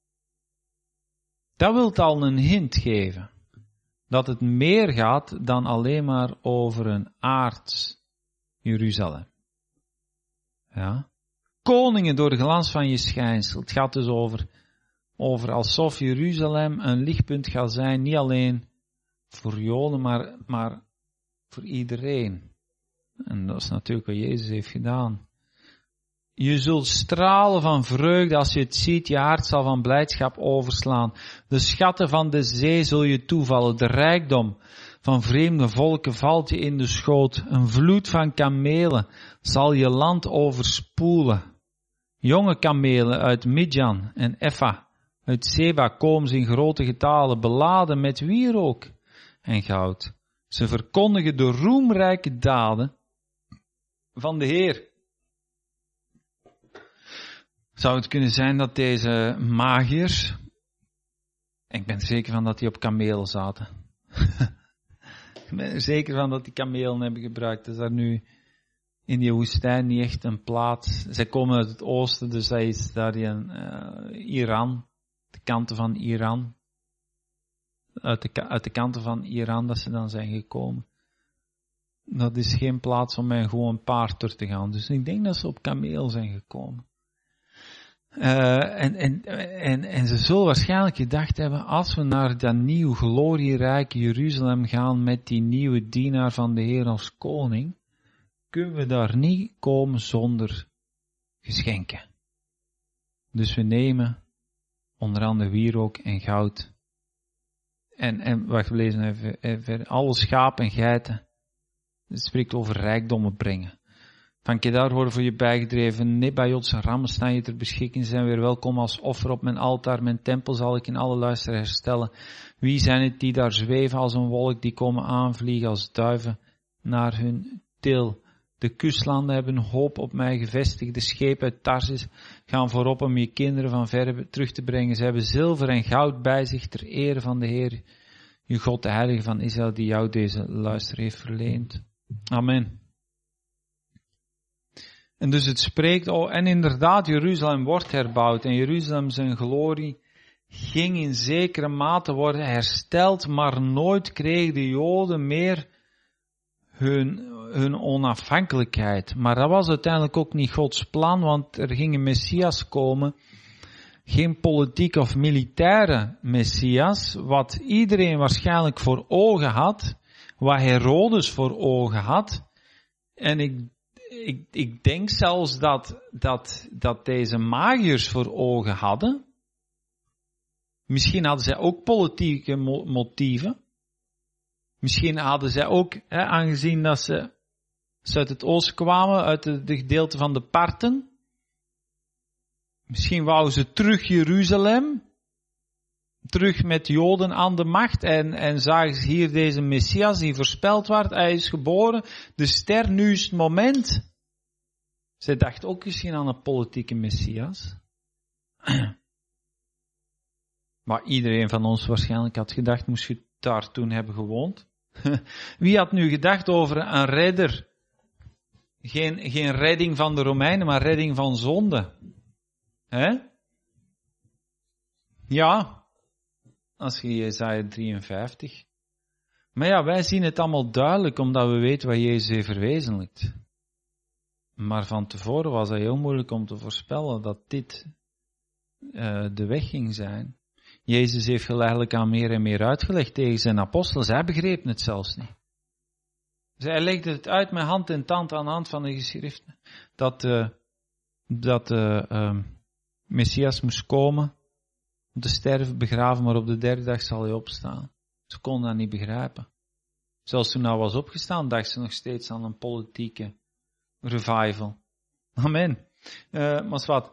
Dat wil al een hint geven. Dat het meer gaat dan alleen maar over een aards Jeruzalem. Ja. Koningen door de glans van je schijnsel. Het gaat dus over, over alsof Jeruzalem een lichtpunt gaat zijn, niet alleen voor Joden, maar, maar voor iedereen. En dat is natuurlijk wat Jezus heeft gedaan. Je zult stralen van vreugde als je het ziet. Je hart zal van blijdschap overslaan. De schatten van de zee zul je toevallen. De rijkdom van vreemde volken valt je in de schoot. Een vloed van kamelen zal je land overspoelen. Jonge kamelen uit Midjan en Effa, uit Seba komen ze in grote getalen, beladen met wierook en goud. Ze verkondigen de roemrijke daden van de Heer. Zou het kunnen zijn dat deze magiërs, ik ben er zeker van dat die op kamelen zaten. Ik ben er zeker van dat die kamelen hebben gebruikt. Dat is daar nu in die woestijn niet echt een plaats. Zij komen uit het oosten, dus dat is daar in uh, Iran, de kanten van Iran. Uit de, uit de kanten van Iran dat ze dan zijn gekomen. Dat is geen plaats om met gewoon paard door te gaan. Dus ik denk dat ze op kameel zijn gekomen. Uh, en, en, en, en ze zullen waarschijnlijk gedacht hebben, als we naar dat nieuw glorierijke Jeruzalem gaan met die nieuwe dienaar van de Heer als koning, kunnen we daar niet komen zonder geschenken. Dus we nemen onder andere wierook en goud. En, en wat we lezen even, even alle schapen en geiten. Het spreekt over rijkdommen brengen. Van Kedar worden voor je bijgedreven, Nebajots en rammen staan je ter beschikking, zijn weer welkom als offer op mijn altaar, mijn tempel zal ik in alle luister herstellen. Wie zijn het die daar zweven als een wolk, die komen aanvliegen als duiven naar hun til. De kustlanden hebben hoop op mij gevestigd, de schepen uit Tarsis gaan voorop om je kinderen van verre terug te brengen. Ze hebben zilver en goud bij zich ter ere van de Heer, je God, de Heilige van Israël, die jou deze luister heeft verleend. Amen. En dus het spreekt, oh, en inderdaad, Jeruzalem wordt herbouwd en Jeruzalem zijn glorie ging in zekere mate worden hersteld, maar nooit kregen de Joden meer hun, hun onafhankelijkheid. Maar dat was uiteindelijk ook niet Gods plan, want er ging een Messias komen, geen politieke of militaire Messias, wat iedereen waarschijnlijk voor ogen had, wat Herodes voor ogen had. En ik Ik, ik denk zelfs dat, dat, dat deze magiërs voor ogen hadden. Misschien hadden zij ook politieke mo- motieven. Misschien hadden zij ook, hè, aangezien dat ze, ze uit het oosten kwamen, uit de, de gedeelte van de Parten. Misschien wouden ze terug Jeruzalem. Terug met Joden aan de macht. En, en zagen ze hier deze Messias die voorspeld werd. Hij is geboren. De ster, nu is het moment. Zij dacht ook misschien aan een politieke Messias. Maar iedereen van ons waarschijnlijk had gedacht, moest je daar toen hebben gewoond. Wie had nu gedacht over een redder? Geen, geen redding van de Romeinen, maar redding van zonde. Hè? Ja, als je Jesaja drieënvijftig. Maar ja, wij zien het allemaal duidelijk, omdat we weten wat Jezus heeft verwezenlijkt. Maar van tevoren was het heel moeilijk om te voorspellen dat dit uh, de weg ging zijn. Jezus heeft geleidelijk aan meer en meer uitgelegd tegen zijn apostelen. Zij begrepen het zelfs niet. Zij legde het uit met hand en tand aan de hand van de geschriften. Dat de, dat de uh, Messias moest komen, om te sterven, begraven, maar op de derde dag zal hij opstaan. Ze konden dat niet begrijpen. Zelfs toen hij was opgestaan, dachten ze nog steeds aan een politieke revival. Amen. Uh, maar wat.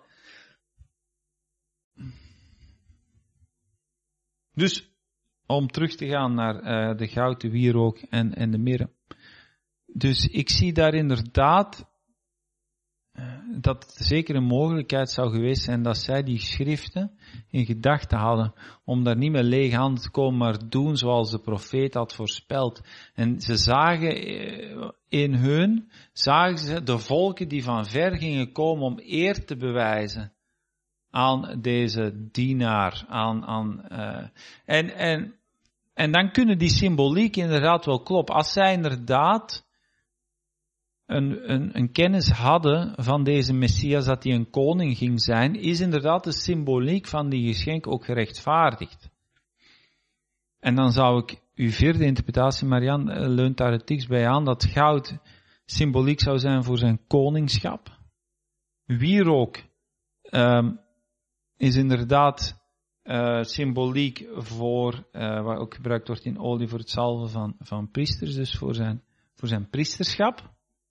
Dus, om terug te gaan naar uh, de goud, de wierook en, en de mirre. Dus ik zie daar inderdaad uh, dat het zeker een mogelijkheid zou geweest zijn dat zij die schriften in gedachten hadden, om daar niet met lege handen te komen, maar doen zoals de profeet had voorspeld. En ze zagen uh, in hun, zagen ze de volken die van ver gingen komen om eer te bewijzen aan deze dienaar, aan, aan, uh, en, en, en dan kunnen die symboliek inderdaad wel kloppen. Als zij inderdaad een, een, een kennis hadden van deze Messias, dat hij een koning ging zijn, is inderdaad de symboliek van die geschenk ook gerechtvaardigd. En dan zou ik uw vierde interpretatie, Marian, leunt daar het dichtst bij aan, dat goud symboliek zou zijn voor zijn koningschap. Wierook um, is inderdaad uh, symboliek voor, uh, wat ook gebruikt wordt in olie voor het salven van, van priesters, dus voor zijn, voor zijn priesterschap.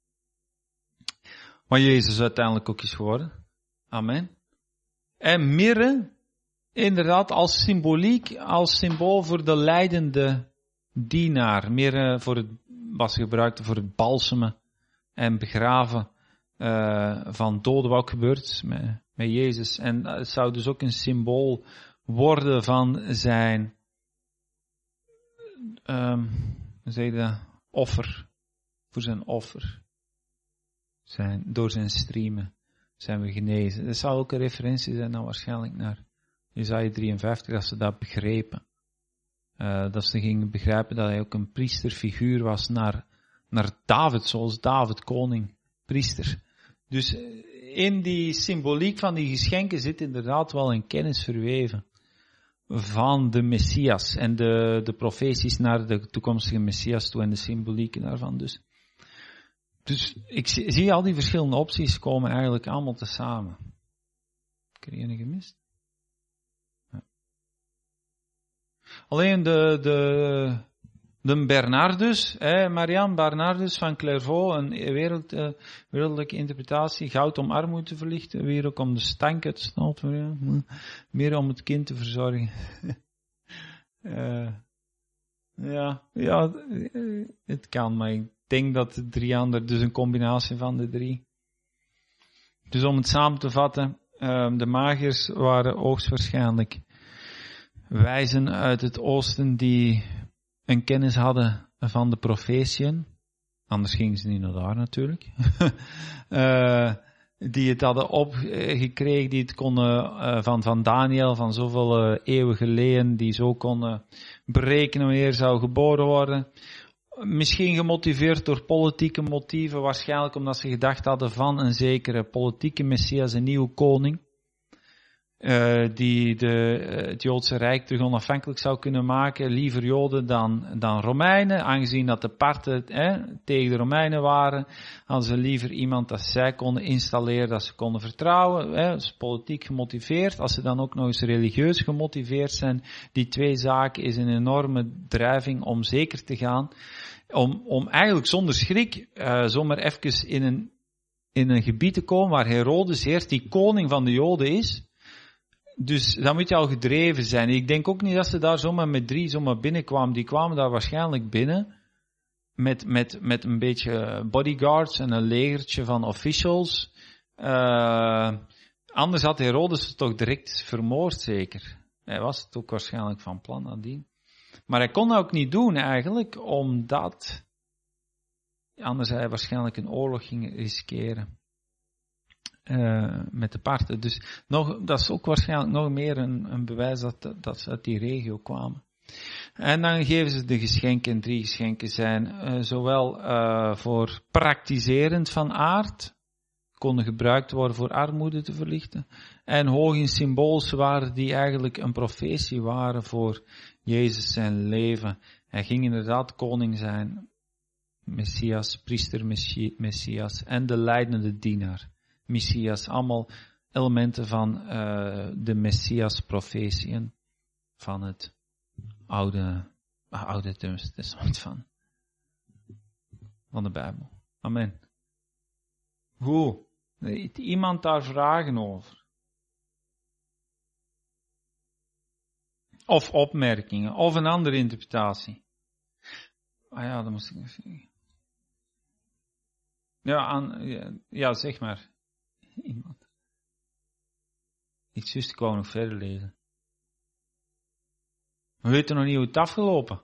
Wat Jezus uiteindelijk ook is geworden. Amen. En mirre, inderdaad, als symboliek, als symbool voor de lijdende dienaar. Mirre voor het, was gebruikt voor het balsemen en begraven uh, van doden, wat ook gebeurt met, met Jezus. En het zou dus ook een symbool worden van zijn, um, hoe zeg je dat, offer. Voor zijn offer. Zijn, door zijn streamen zijn we genezen. Dat zou ook een referentie zijn dan waarschijnlijk naar Jesaja drieënvijftig, dat ze dat begrepen. Uh, dat ze gingen begrijpen dat hij ook een priesterfiguur was naar, naar David, zoals David, koning, priester. Dus in die symboliek van die geschenken zit inderdaad wel een kennis verweven van de Messias en de, de profeties naar de toekomstige Messias toe en de symbolieken daarvan. Dus, dus ik zie, zie al die verschillende opties komen eigenlijk allemaal tezamen. Heb ik er ene gemist? Ja. Alleen de, de, de Bernardus, hè, Marianne Bernardus van Clairvaux, een wereld, uh, wereldlijke interpretatie, goud om armoede te verlichten, weer ook om de stank uit te snopen, ja. Meer om het kind te verzorgen. uh, ja, ja, het kan, maar ik denk dat de drie anderen, dus een combinatie van de drie. Dus om het samen te vatten, uh, de magiërs waren hoogstwaarschijnlijk wijzen uit het oosten die een kennis hadden van de profetieën. Anders gingen ze niet naar daar natuurlijk. uh, die het hadden opgekregen, die het konden uh, van, van Daniel, van zoveel uh, eeuwen geleden, die zo konden berekenen wanneer zou geboren worden. Misschien gemotiveerd door politieke motieven, waarschijnlijk omdat ze gedacht hadden van een zekere politieke Messias, een nieuwe koning. Uh, die de, uh, het Joodse Rijk terug onafhankelijk zou kunnen maken. Liever Joden dan, dan Romeinen. Aangezien dat de parten eh, tegen de Romeinen waren, hadden ze liever iemand dat zij konden installeren, dat ze konden vertrouwen. Eh, dat is politiek gemotiveerd. Als ze dan ook nog eens religieus gemotiveerd zijn. Die twee zaken is een enorme drijving om zeker te gaan. Om, om eigenlijk zonder schrik uh, zomaar even in een, in een gebied te komen waar Herodes eerst die koning van de Joden is. Dus dan moet je al gedreven zijn. Ik denk ook niet dat ze daar zomaar met drie zomaar binnenkwamen. Die kwamen daar waarschijnlijk binnen met, met, met een beetje bodyguards en een legertje van officials. Uh, anders had Herodes het toch direct vermoord, zeker. Hij was het ook waarschijnlijk van plan nadien. Maar hij kon dat ook niet doen eigenlijk, omdat anders hij waarschijnlijk een oorlog ging riskeren. Uh, met de parten. Dus nog, dat is ook waarschijnlijk nog meer een, een bewijs dat, dat ze uit die regio kwamen. En dan geven ze de geschenken. Drie geschenken zijn uh, zowel uh, voor praktiserend van aard, konden gebruikt worden voor armoede te verlichten, en hoog in symboolse waarden die eigenlijk een profetie waren voor Jezus zijn leven. Hij ging inderdaad koning zijn, Messias, priester Messias en de leidende dienaar, Messias. Allemaal elementen van uh, de Messias-profetieën van het Oude, oude Testament van, van de Bijbel. Amen. Goed. Heeft iemand daar vragen over? Of opmerkingen, of een andere interpretatie? Ah ja, dat moest ik nog zeggen. Ja, aan, ja, ja, zeg maar. Iemand. Ik zus, ik wou nog verder lezen. We weten nog niet hoe het afgelopen.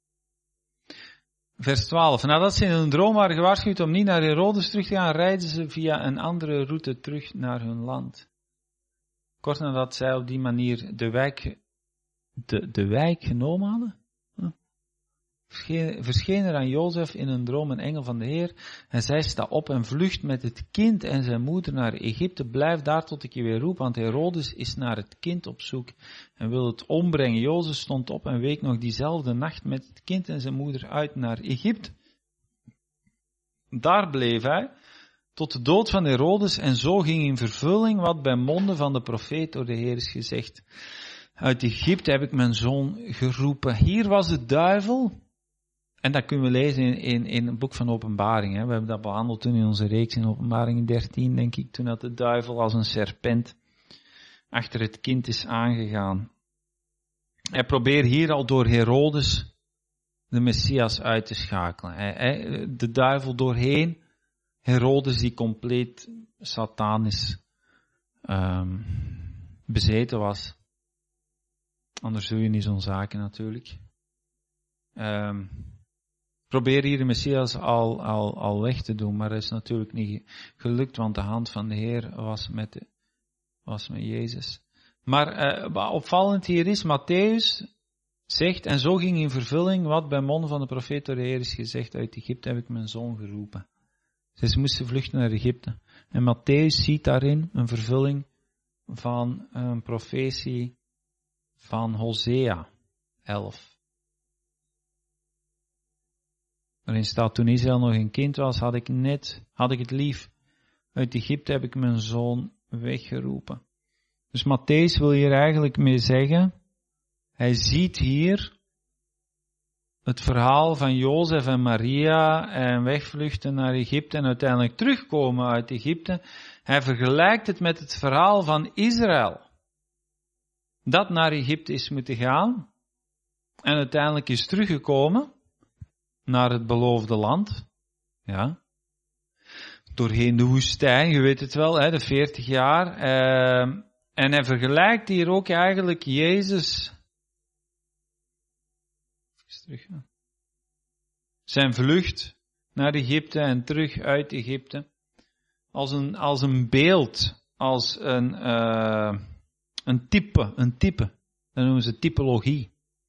Vers twaalf. Nadat ze in een droom waren gewaarschuwd om niet naar Herodes terug te gaan, rijden ze via een andere route terug naar hun land. Kort nadat zij op die manier de wijk, de, de wijk genomen hadden, verscheen, verscheen er aan Jozef in een droom een engel van de Heer. En zij sta op en vlucht met het kind en zijn moeder naar Egypte. Blijf daar tot ik je weer roep, want Herodes is naar het kind op zoek en wil het ombrengen. Jozef stond op en week nog diezelfde nacht met het kind en zijn moeder uit naar Egypte. Daar bleef hij tot de dood van Herodes en zo ging in vervulling wat bij monden van de profeet door de Heer is gezegd. Uit Egypte heb ik mijn zoon geroepen. Hier was de duivel. En dat kunnen we lezen in, in, in het boek van Openbaring. Hè. We hebben dat behandeld toen in onze reeks in Openbaring dertien, denk ik. Toen dat de duivel als een serpent achter het kind is aangegaan. Hij probeert hier al door Herodes de Messias uit te schakelen. Hij, hij, de duivel doorheen. Herodes die compleet satanisch um, bezeten was. Anders doe je niet zo'n zaken natuurlijk. Um, probeer hier de Messias al, al, al weg te doen, maar dat is natuurlijk niet gelukt, want de hand van de Heer was met, de, was met Jezus. Maar uh, wat opvallend hier is, Matthäus zegt, en zo ging in vervulling wat bij monden van de profeet door de Heer is gezegd, uit Egypte heb ik mijn zoon geroepen. Dus ze moesten vluchten naar Egypte. En Matthäus ziet daarin een vervulling van een profetie van Hosea elf. Waarin staat, toen Israël nog een kind was, had ik net, had ik het lief. Uit Egypte heb ik mijn zoon weggeroepen. Dus Matthäus wil hier eigenlijk mee zeggen, hij ziet hier het verhaal van Jozef en Maria en wegvluchten naar Egypte en uiteindelijk terugkomen uit Egypte. Hij vergelijkt het met het verhaal van Israël. Dat naar Egypte is moeten gaan en uiteindelijk is teruggekomen naar het beloofde land. Ja. Doorheen de woestijn, je weet het wel, hè, de veertig jaar. Uh, en hij vergelijkt hier ook eigenlijk Jezus. Even terug, ja. Zijn vlucht naar Egypte en terug uit Egypte. Als een, als een beeld, als een, uh, een type, een type. Dat noemen ze typologie.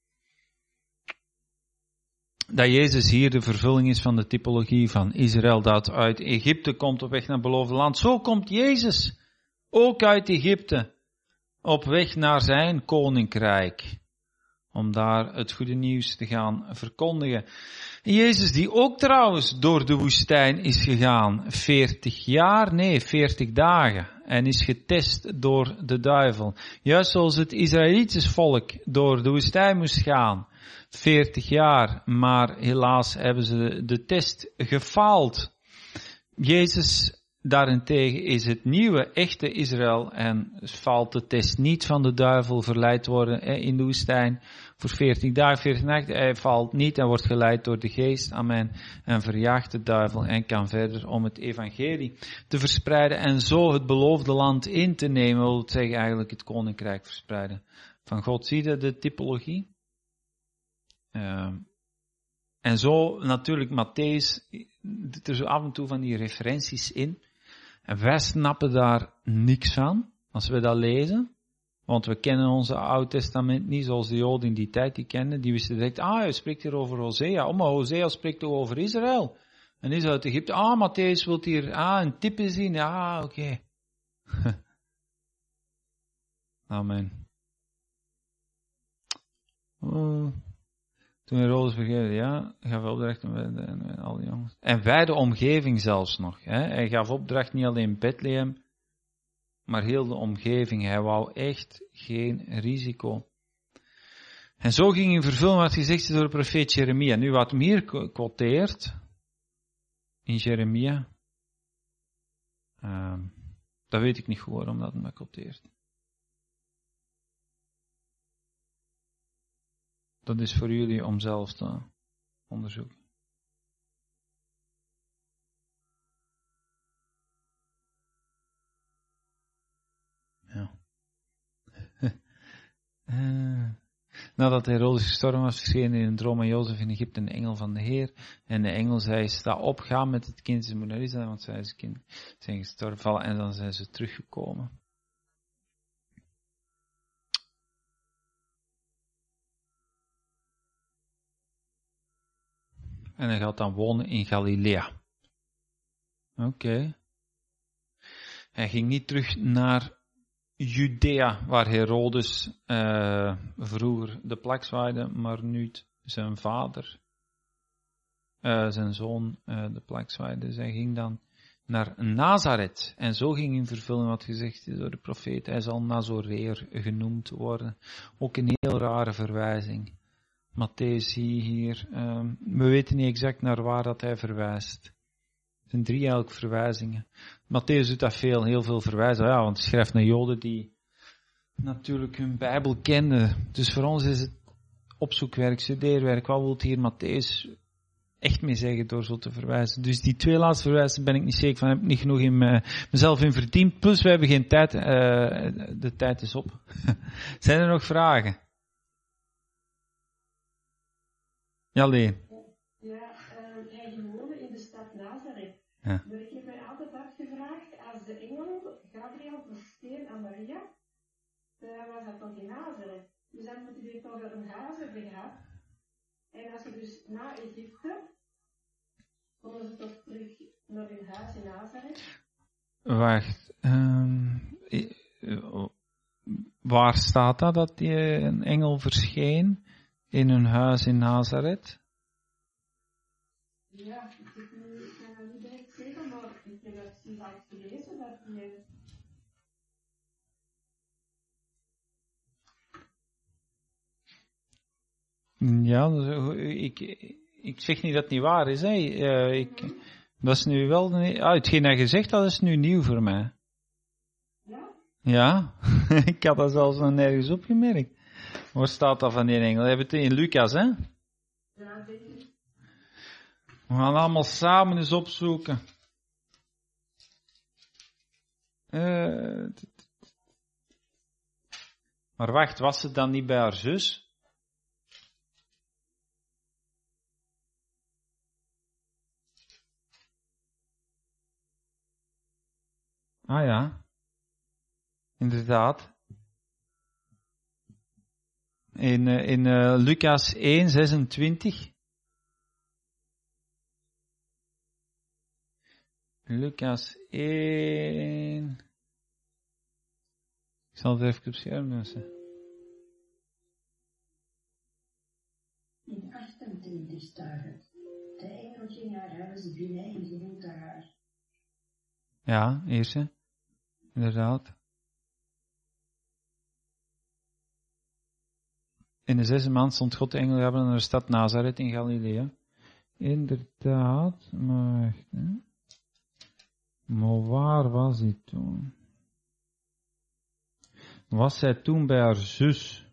Dat Jezus hier de vervulling is van de typologie van Israël dat uit Egypte komt op weg naar het beloofde land. Zo komt Jezus ook uit Egypte op weg naar zijn koninkrijk. Om daar het goede nieuws te gaan verkondigen. Jezus die ook trouwens door de woestijn is gegaan. veertig jaar, nee, veertig dagen. En is getest door de duivel. Juist zoals het Israëlitisch volk door de woestijn moest gaan. veertig jaar, maar helaas hebben ze de test gefaald. Jezus daarentegen is het nieuwe, echte Israël en faalt de test niet van de duivel, verleid worden in de woestijn voor veertig dagen, veertig nachten. Hij valt niet en wordt geleid door de geest, amen, en verjaagt de duivel en kan verder om het evangelie te verspreiden en zo het beloofde land in te nemen, wil het zeggen eigenlijk het koninkrijk verspreiden van God. Zie je de typologie? Uh, en zo natuurlijk Matthäus, doet er zo af en toe van die referenties in. En wij snappen daar niks van, als we dat lezen. Want we kennen onze Oud Testament niet zoals de Joden in die tijd die kenden. Die wisten direct, ah, hij spreekt hier over Hosea. Oh, maar Hosea spreekt toch over Israël? En is uit Egypte. Ah, Matthäus wil hier ah, een type zien. Ah, oké. Okay. Amen. Oh. Toen Herodes vergeven, ja, gaf opdracht en, en, en al die jongens. En wij de omgeving zelfs nog. Hè. Hij gaf opdracht niet alleen Bethlehem, maar heel de omgeving. Hij wou echt geen risico. En zo ging in vervulling wat gezegd is door de profeet Jeremia. Nu wat hem hier quoteert, in Jeremia, uh, dat weet ik niet goed waarom dat hem quoteert. Dat is voor jullie om zelf te onderzoeken. Ja. uh, nadat Herodes gestorven was, verscheen in een droom aan Jozef in Egypte een engel van de Heer. En de engel zei, sta op, ga met het kind zijn moeder Israël, want zij is kind zijn gestorven vallen. En dan zijn ze teruggekomen. En hij gaat dan wonen in Galilea. Oké. Okay. Hij ging niet terug naar Judea, waar Herodes uh, vroeger de plek zwaaide, maar nu zijn vader, uh, zijn zoon, uh, de plek zwaaide. Dus hij ging dan naar Nazareth. En zo ging in vervulling wat gezegd is door de profeet. Hij zal Nazoreer genoemd worden. Ook een heel rare verwijzing. Matthäus hier, um, we weten niet exact naar waar dat hij verwijst. Het zijn drie eigenlijk verwijzingen. Matthäus doet dat veel, heel veel verwijzen, ja, want hij schrijft naar Joden die natuurlijk hun Bijbel kenden. Dus voor ons is het opzoekwerk, studeerwerk, wat wil hier Matthäus echt mee zeggen door zo te verwijzen. Dus die twee laatste verwijzen ben ik niet zeker van, heb ik niet genoeg in me, mezelf in verdiend. Plus we hebben geen tijd, uh, de tijd is op. Zijn er nog vragen? Ja, Leen. Ja, uh, hij woonde in de stad Nazareth. Ja. Maar ik heb mij altijd afgevraagd, als de engel Gabriel verscheen aan Maria, uh, was dat toch in Nazareth? Dus dan moet hij toch een huis hebben gehad. En als je dus na Egypte, konden ze toch terug naar hun huis in Nazareth? Wacht, um, waar staat dat, dat die een engel verscheen? In hun huis in Nazareth? Ja, ik heb nu, ik kan het niet direct zeggen, maar ik heb dat precies al gelezen, dat die... Ja, ik, ik zeg niet dat het niet waar is, hè. Uh, ik, dat is nu wel, ah, hetgeen dat je zegt, dat is nu nieuw voor mij. Ja? Ja, ik had dat zelfs nog nergens opgemerkt. Waar staat dat van die engel? Je hebt het in Lucas, hè? Ja, denk ik. We gaan allemaal samen eens opzoeken. Uh, maar wacht, was ze dan niet bij haar zus? Ah ja, inderdaad. In, in uh, Lucas één, zesentwintig. Lucas één. Ik zal het even op scherm doen. In achtentwintig staat het. De engel ging haar huis binnen en groette haar. Ja, eerste. Inderdaad. In de zesde maand stond God de engel Gabriel naar de stad Nazareth in Galilea. Inderdaad, maar, hè? Maar waar was hij toen? Was zij toen bij haar zus?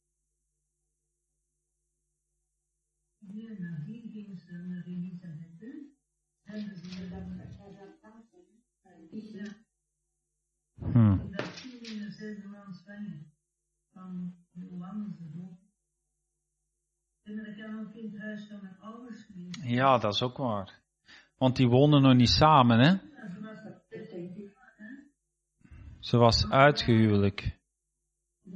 Ja, nadien ging ze naar Elisabeth toe. En ze dan naar haar tante. Ja. Hmm. Dat ging in de zesde maand Spanje. Van Johannes de Doop. En dat kan ook in het huis van mijn ouders geweest. Ja, dat is ook waar. Want die woonden nog niet samen, hè? Ja, ze was dat, denk ik. Ze was uitgehuwelijk. Ja.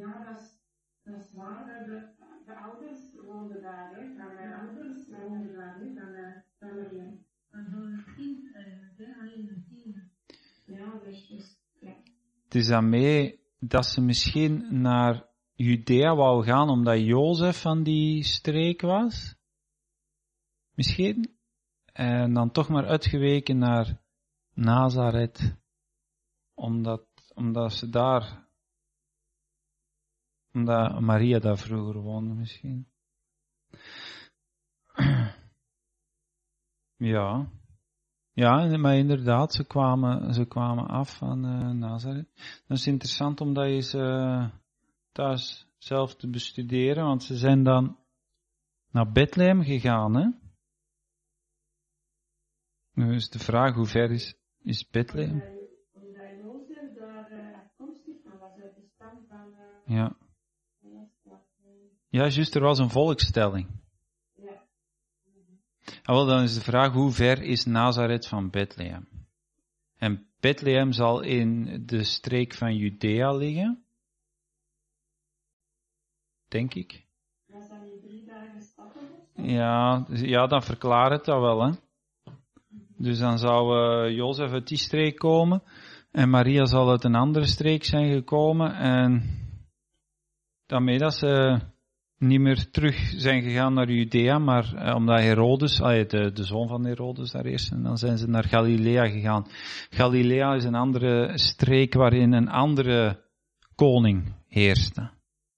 de ouders woonden daar, hè. Van mijn ouders woonden daar, hè. Van, uh, van Maria. Van een kind eigenlijk, hè. Alleen een kind. Ja, dus, dus ja. Het is daarmee dat ze misschien naar Judea wou gaan omdat Jozef van die streek was. Misschien. En dan toch maar uitgeweken naar Nazareth. Omdat, omdat ze daar, omdat Maria daar vroeger woonde misschien. Ja. Ja, maar inderdaad, ze kwamen, ze kwamen af van uh, Nazareth. Dat is interessant om dat eens uh, thuis zelf te bestuderen, want ze zijn dan naar Bethlehem gegaan, hè. Nu is de vraag, hoe ver is, is Bethlehem? Omdat Jozef daar uh, afkomstig van was, uit de stam van... Uh, ja. Ja, juist, er was een volkstelling. Ja. Ah, wel, dan is de vraag, hoe ver is Nazareth van Bethlehem? En Bethlehem zal in de streek van Judea liggen. Denk ik. Was dat niet drie dagen stappen? Ja, ja, dan verklaart het dat wel, hè. Dus dan zou uh, Jozef uit die streek komen en Maria zal uit een andere streek zijn gekomen en daarmee dat ze niet meer terug zijn gegaan naar Judea, maar uh, omdat Herodes, uh, de, de zoon van Herodes daar eerst, en dan zijn ze naar Galilea gegaan. Galilea is een andere streek waarin een andere koning heerste.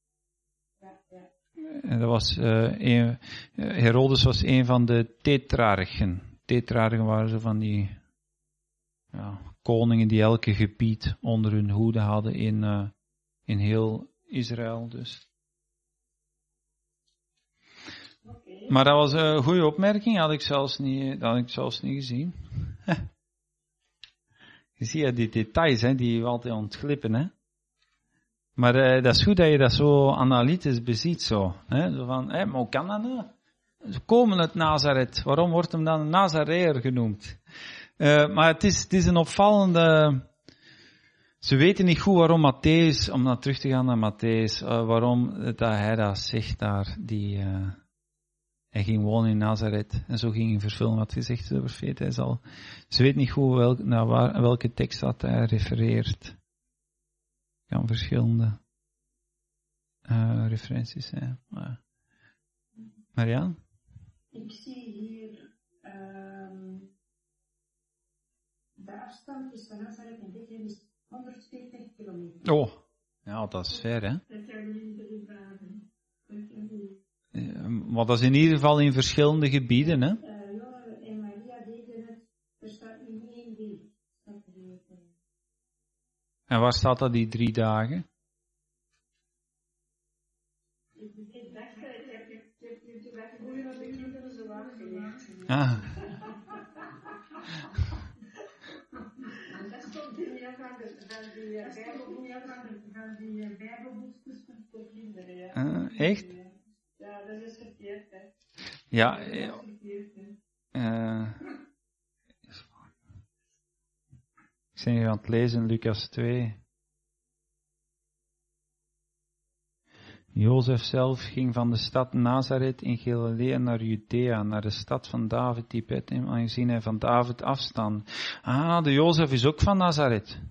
En dat was, uh, een, Herodes was een van de tetrarchen. Tetrarchen waren zo van die ja, koningen die elke gebied onder hun hoede hadden in, uh, in heel Israël dus. Okay. Maar dat was een goede opmerking, had ik zelfs niet, dat had ik zelfs niet gezien. Je ziet ja, die details, hè, die altijd ontglippen, hè. Maar uh, dat is goed dat je dat zo analytisch beziet, zo. Hè? Zo van, hé, maar hoe kan dat nou? Ze komen uit Nazareth. Waarom wordt hem dan een Nazareër genoemd? Uh, maar het is, het is een opvallende... Ze weten niet goed waarom Matthäus, om naar terug te gaan naar Matthäus, uh, waarom dat hij dat zegt daar, die... Uh, hij ging wonen in Nazareth en zo ging hij vervullen wat gezegd de profeet. Hij zal... Ze weten niet goed welk, naar waar, welke tekst dat hij refereert. Kan verschillende uh, referenties zijn. Uh. Marianne? Ik zie hier um, de afstand tussen Nazareth en Bethlehem is honderdveertig kilometer. Oh, ja, dat is ver, hè? Dat kan je niet erin vragen. Uh, maar dat is in ieder geval in verschillende gebieden, hè? Uh, Jozef en Maria deden het, er staat in één week. En waar staat dat die drie dagen? Ik dacht, ik heb je dat goeie dat de kinderen zo aangelegd. Ah. Dat stond in ja van die Bijbelboekjes voor kinderen. Ja. Uh, echt? Ja, dat is verkeerd, hè. Ja. Dat is verkeerd, hè. Uh, Ik ben hier aan het lezen, Lucas twee. Jozef zelf ging van de stad Nazareth in Galilea naar Judea, naar de stad van David, die Bethlehem, aangezien hij van David afstamde. Ah, de Jozef is ook van Nazareth.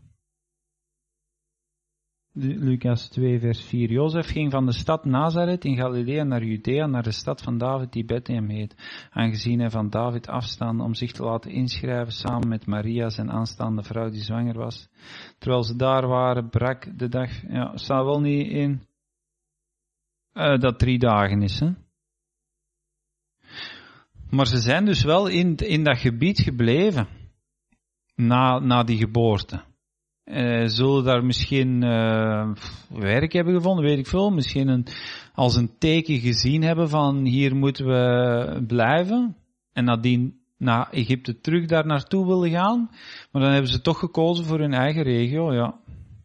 Lucas twee, vers vier. Jozef ging van de stad Nazareth in Galilea naar Judea, naar de stad van David, die Bethlehem heet, aangezien hij van David afstamde om zich te laten inschrijven samen met Maria, zijn aanstaande vrouw die zwanger was. Terwijl ze daar waren, brak de dag, ja, staat wel niet in, uh, dat drie dagen is, hè. Maar ze zijn dus wel in, in dat gebied gebleven, na, na die geboorte. Uh, zullen daar misschien uh, werk hebben gevonden, weet ik veel. Misschien een, als een teken gezien hebben van hier moeten we blijven. En nadien naar Egypte terug daar naartoe willen gaan. Maar dan hebben ze toch gekozen voor hun eigen regio, ja.